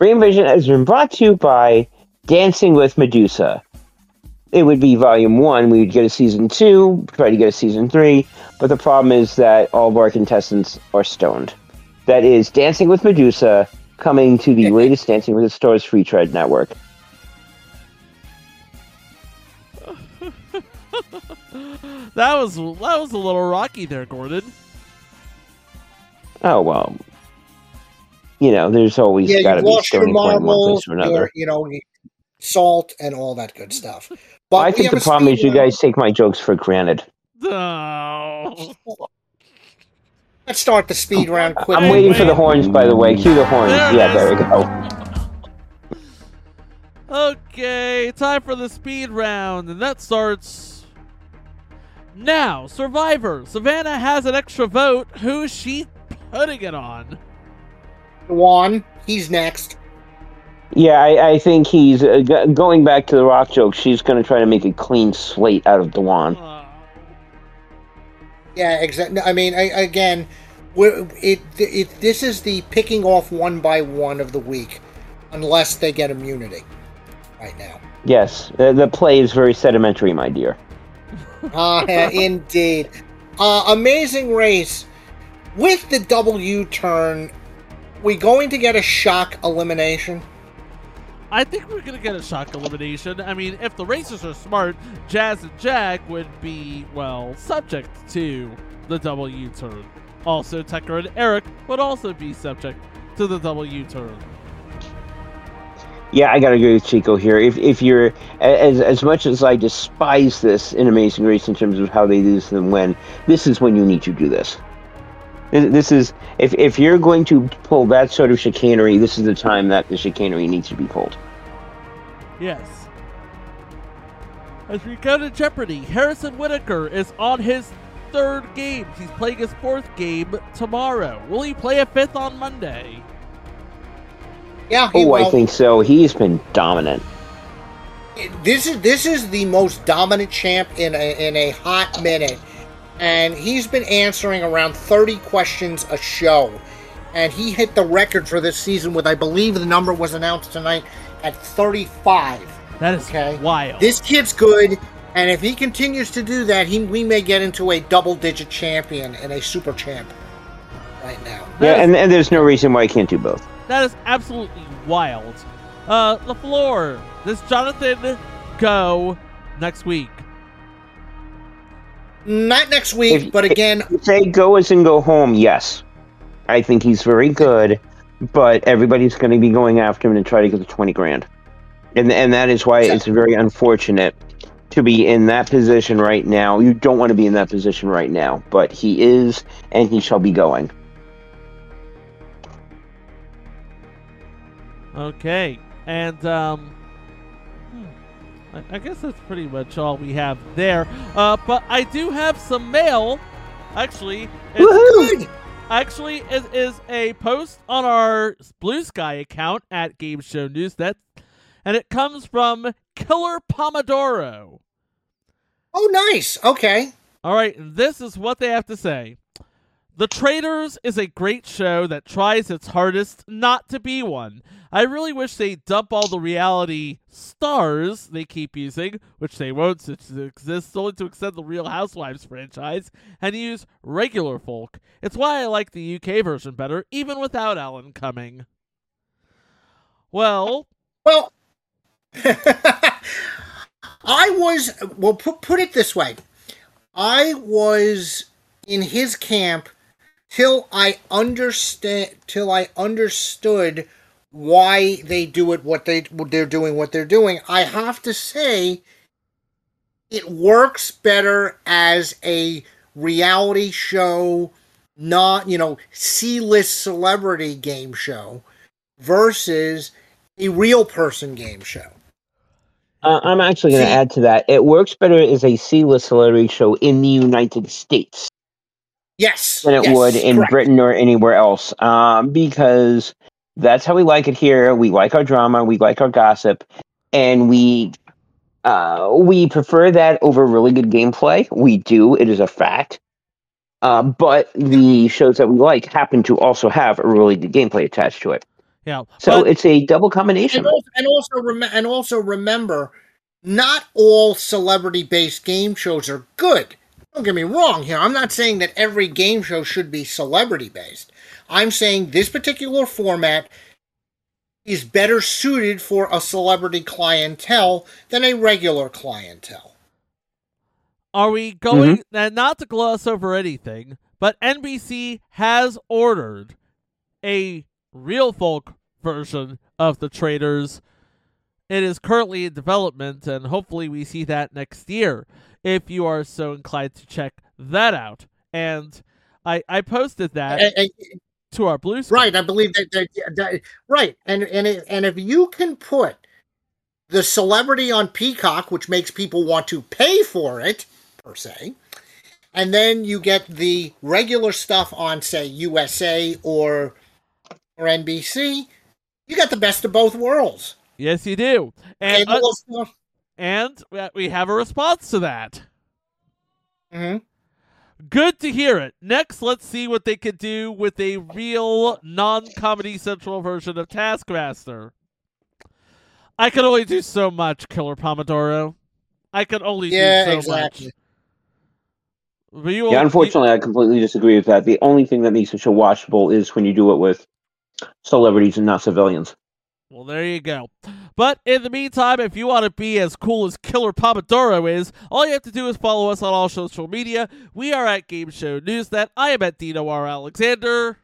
Brain Vision has been brought to you by Dancing with Medusa. It would be volume one. We would get a season two, try to get a season three, but the problem is that all of our contestants are stoned. That is Dancing with Medusa, coming to the latest Dancing with the Stars Free Tread Network. That was that was a little rocky there, Gordon. Oh, well. You know, there's always Yeah, got to you've be lost your stony point in one marbles, place or another. your, you know, salt, and all that good stuff. But I we think have the a problem speed is you round. guys take my jokes for granted. No. Let's start the speed round quickly. I'm waiting for the horns, by the way. Cue the horns. There it yeah, is. there we go. Okay, time for the speed round, and that starts now. Survivor. Savannah has an extra vote. Who is she putting it on? Juan, he's next. Yeah, I, I think he's uh, g- going back to the rock joke. She's going to try to make a clean slate out of Dewan. Uh, Yeah, exactly. I mean, I, again, we're, it, it this is the picking off one by one of the week, unless they get immunity. Right now. Yes, uh, the play is very sedimentary, my dear. Ah, indeed. Uh, amazing race. With the double U-turn, we going to get a shock elimination? I think we're going to get a shock elimination. I mean, if the racers are smart, Jazz and Jag would be, well, subject to the double U-turn. Also, Tucker and Eric would also be subject to the double U-turn. Yeah, I gotta agree with Chico here. If if you're as as much as I despise this in Amazing Race in terms of how they do this and when, this is when you need to do this. This is if if you're going to pull that sort of chicanery, this is the time that the chicanery needs to be pulled. Yes. As we go to Jeopardy, Harrison Whitaker is on his third game. He's playing his fourth game tomorrow. Will he play a fifth on Monday? Yeah, he Oh, will. I think so. He's been dominant. This is this is the most dominant champ in a, in a hot minute, and he's been answering around thirty questions a show, and he hit the record for this season with, I believe the number was announced tonight, at thirty-five. That is okay. wild. This kid's good, and if he continues to do that, he we may get into a double-digit champion and a super champ right now. Yeah, and, and there's no reason why he can't do both. That is absolutely wild. Uh, LaFleur, does Jonathan go next week? Not next week, If- but again, If say go as in go home, yes. I think he's very good, but everybody's going to be going after him to try to get the twenty grand. And and that is why it's very unfortunate to be in that position right now. You don't want to be in that position right now, but he is, and he shall be going. Okay, and um, hmm, I, I guess that's pretty much all we have there. Uh, but I do have some mail. Actually, it's, actually, it is a post on our Blue Sky account at Game Show Newsnet, and it comes from Killer Pomodoro. oh, nice. Okay. All right, and this is what they have to say. The Traitors is a great show that tries its hardest not to be one. I really wish they'd dump all the reality stars they keep using, which they won't since it exists only to extend the Real Housewives franchise, and use regular folk. It's why I like the U K version better, even without Alan Cumming. Well... Well, I was, well, put, put it this way. I was in his camp till I understand, till I understood why they do it, what they, what they're doing, what they're doing. I have to say, it works better as a reality show, not, you know, C-list celebrity game show versus a real person game show. Uh, I'm actually going to add to that. It works better as a C-list celebrity show in the United States. Yes. Than it yes, would in correct. Britain or anywhere else. Um, because that's how we like it here. We like our drama. We like our gossip. And we uh, we prefer that over really good gameplay. We do. It is a fact. Uh, but the shows that we like happen to also have a really good gameplay attached to it. Yeah. So but, it's a double combination. And also, and also, rem- and also remember, not all celebrity-based game shows are good. Don't get me wrong here. I'm not saying that every game show should be celebrity-based. I'm saying this particular format is better suited for a celebrity clientele than a regular clientele. Are we going, mm-hmm. and not to gloss over anything, but N B C has ordered a real folk version of The Traitors. It is currently in development, and hopefully we see that next year, if you are so inclined to check that out. And I, I posted that I, I, to our Blue Sky. Right, I believe that, that, that right, and and it, and if you can put the celebrity on Peacock, which makes people want to pay for it, per se, and then you get the regular stuff on, say, U S A or or N B C, you got the best of both worlds. Yes, you do. And, uh, and we have a response to that. Mm-hmm. Good to hear it. Next, let's see what they could do with a real non-Comedy Central version of Taskmaster. I can only do so much, Killer Pomodoro. I can only yeah, do so exactly. much. But you will, yeah, unfortunately, you, I completely disagree with that. The only thing that makes a show watchable is when you do it with celebrities and not civilians. Well, there you go. But in the meantime, if you want to be as cool as Killer Pomodoro is, all you have to do is follow us on all social media. We are at Game Show Newsnet. I am at Dino R. Alexander.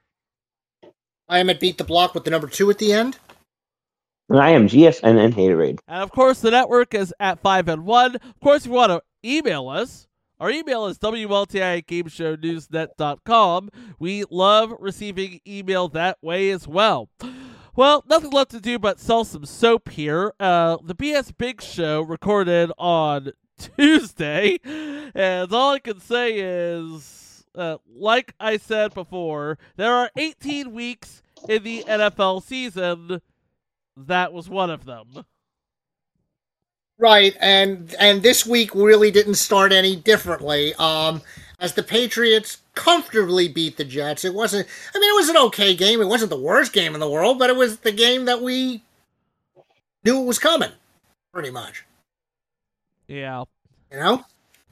I am at Beat the Block with the number two at the end. And I am G S N N Haterade. And of course, the network is at five N one. Of course, if you want to email us, our email is W L T I at gameshownewsnet dot com. We love receiving email that way as well. Well, nothing left to do but sell some soap here. Uh, the B S Big Show recorded on Tuesday, and all I can say is, uh, like I said before, there are eighteen weeks in the N F L season. That was one of them. Right, and and this week really didn't start any differently. Um, as the Patriots comfortably beat the Jets. It wasn't, I mean, it was an okay game. It wasn't the worst game in the world, but it was the game that we knew it was coming, pretty much. Yeah. You know?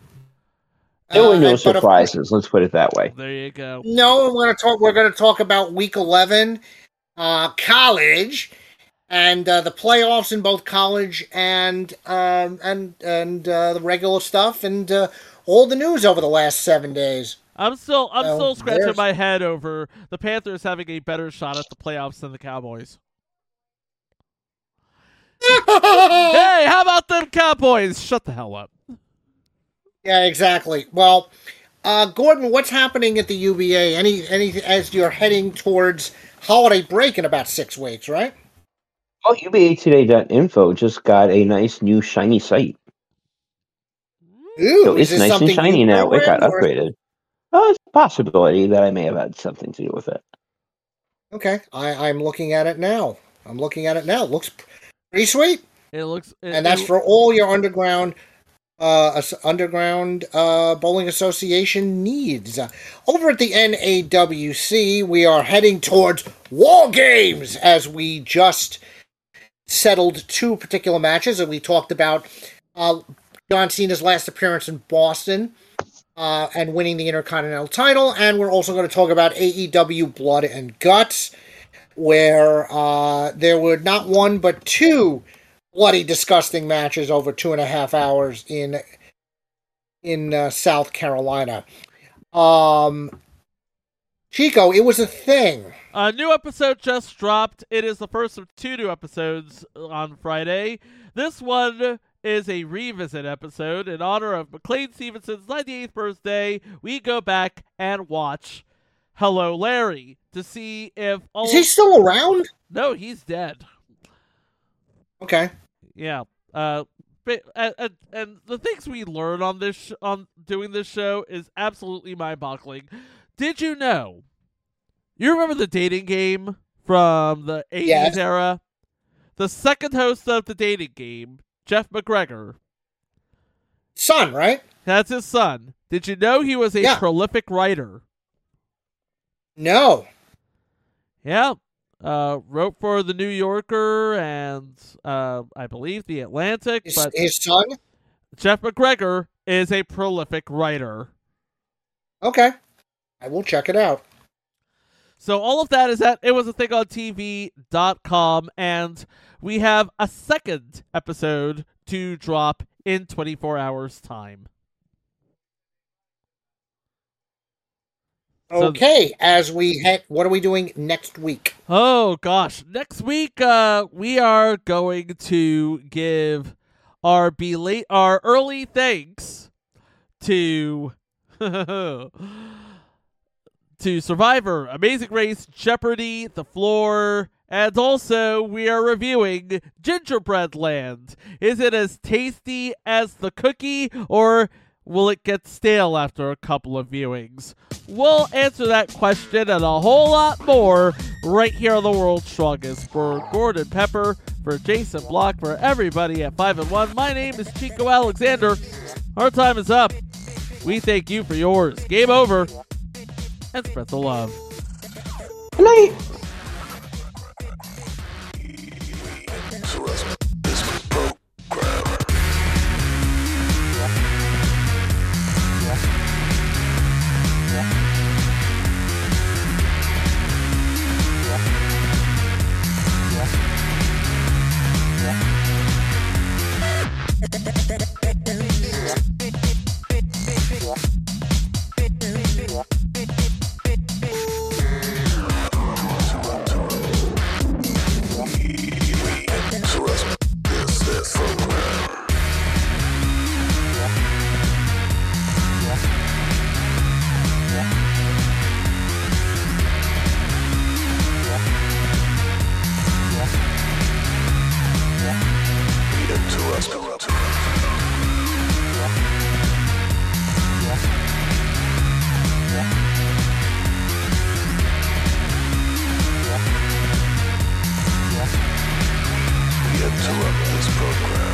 There were no uh, surprises, let's put it that way. There you go. No, we're going to talk, we're going to talk about week eleven, uh, college, and uh, the playoffs in both college and um, and and uh, the regular stuff, and uh, all the news over the last seven days. I'm still I'm so, still scratching there's... my head over the Panthers having a better shot at the playoffs than the Cowboys. Hey, how about them Cowboys? Shut the hell up. Yeah, exactly. Well, uh, Gordon, what's happening at the U B A? Any any as you're heading towards holiday break in about six weeks, right? Oh, U B A today dot info just got a nice new shiny site. Ooh, so it's nice and shiny now. It got or... upgraded. Oh, it's a possibility that I may have had something to do with it. Okay, I, I'm looking at it now. I'm looking at it now. It looks pretty sweet. It looks, it, and that's it, for all your underground, uh, underground uh, bowling association needs. Uh, over at the N A W C, we are heading towards War Games as we just settled two particular matches that we talked about. Uh, John Cena's last appearance in Boston. Uh, and winning the Intercontinental title, and we're also going to talk about A E W Blood and Guts, where uh, there were not one but two bloody, disgusting matches over two and a half hours in in uh, South Carolina. Um, Chico, it was a thing. A new episode just dropped. It is the first of two new episodes on Friday. This one is a revisit episode in honor of McLean Stevenson's ninety-eighth birthday. We go back and watch Hello Larry to see if all... Is he still around? No, he's dead. Okay. Yeah. Uh, but, and, and, and the things we learn on this sh- on doing this show is absolutely mind-boggling. Did you know? You remember the dating game from the eighties yes. era? The second host of the dating game, Jeff McGregor. Son, right? That's his son. Did you know he was a yeah. prolific writer? No. Yeah. uh, wrote for the New Yorker and uh, I believe the Atlantic. His, but his son? Jeff McGregor is a prolific writer. Okay. I will check it out. So all of that is at it was a thing on T V dot com, and we have a second episode to drop in twenty-four hours time. Okay, so, as we head, what are we doing next week? Oh gosh, next week uh, we are going to give our belate our early thanks to to Survivor, Amazing Race, Jeopardy, The Floor, and also we are reviewing Gingerbread Land. Is it as tasty as the cookie, or will it get stale after a couple of viewings? We'll answer that question and a whole lot more right here on The World's Strongest. For Gordon Pepper, for Jason Block, for everybody at five and one, my name is Chico Alexander. Our time is up. We thank you for yours. Game over. And spread the love. Good night. Interrupt this program.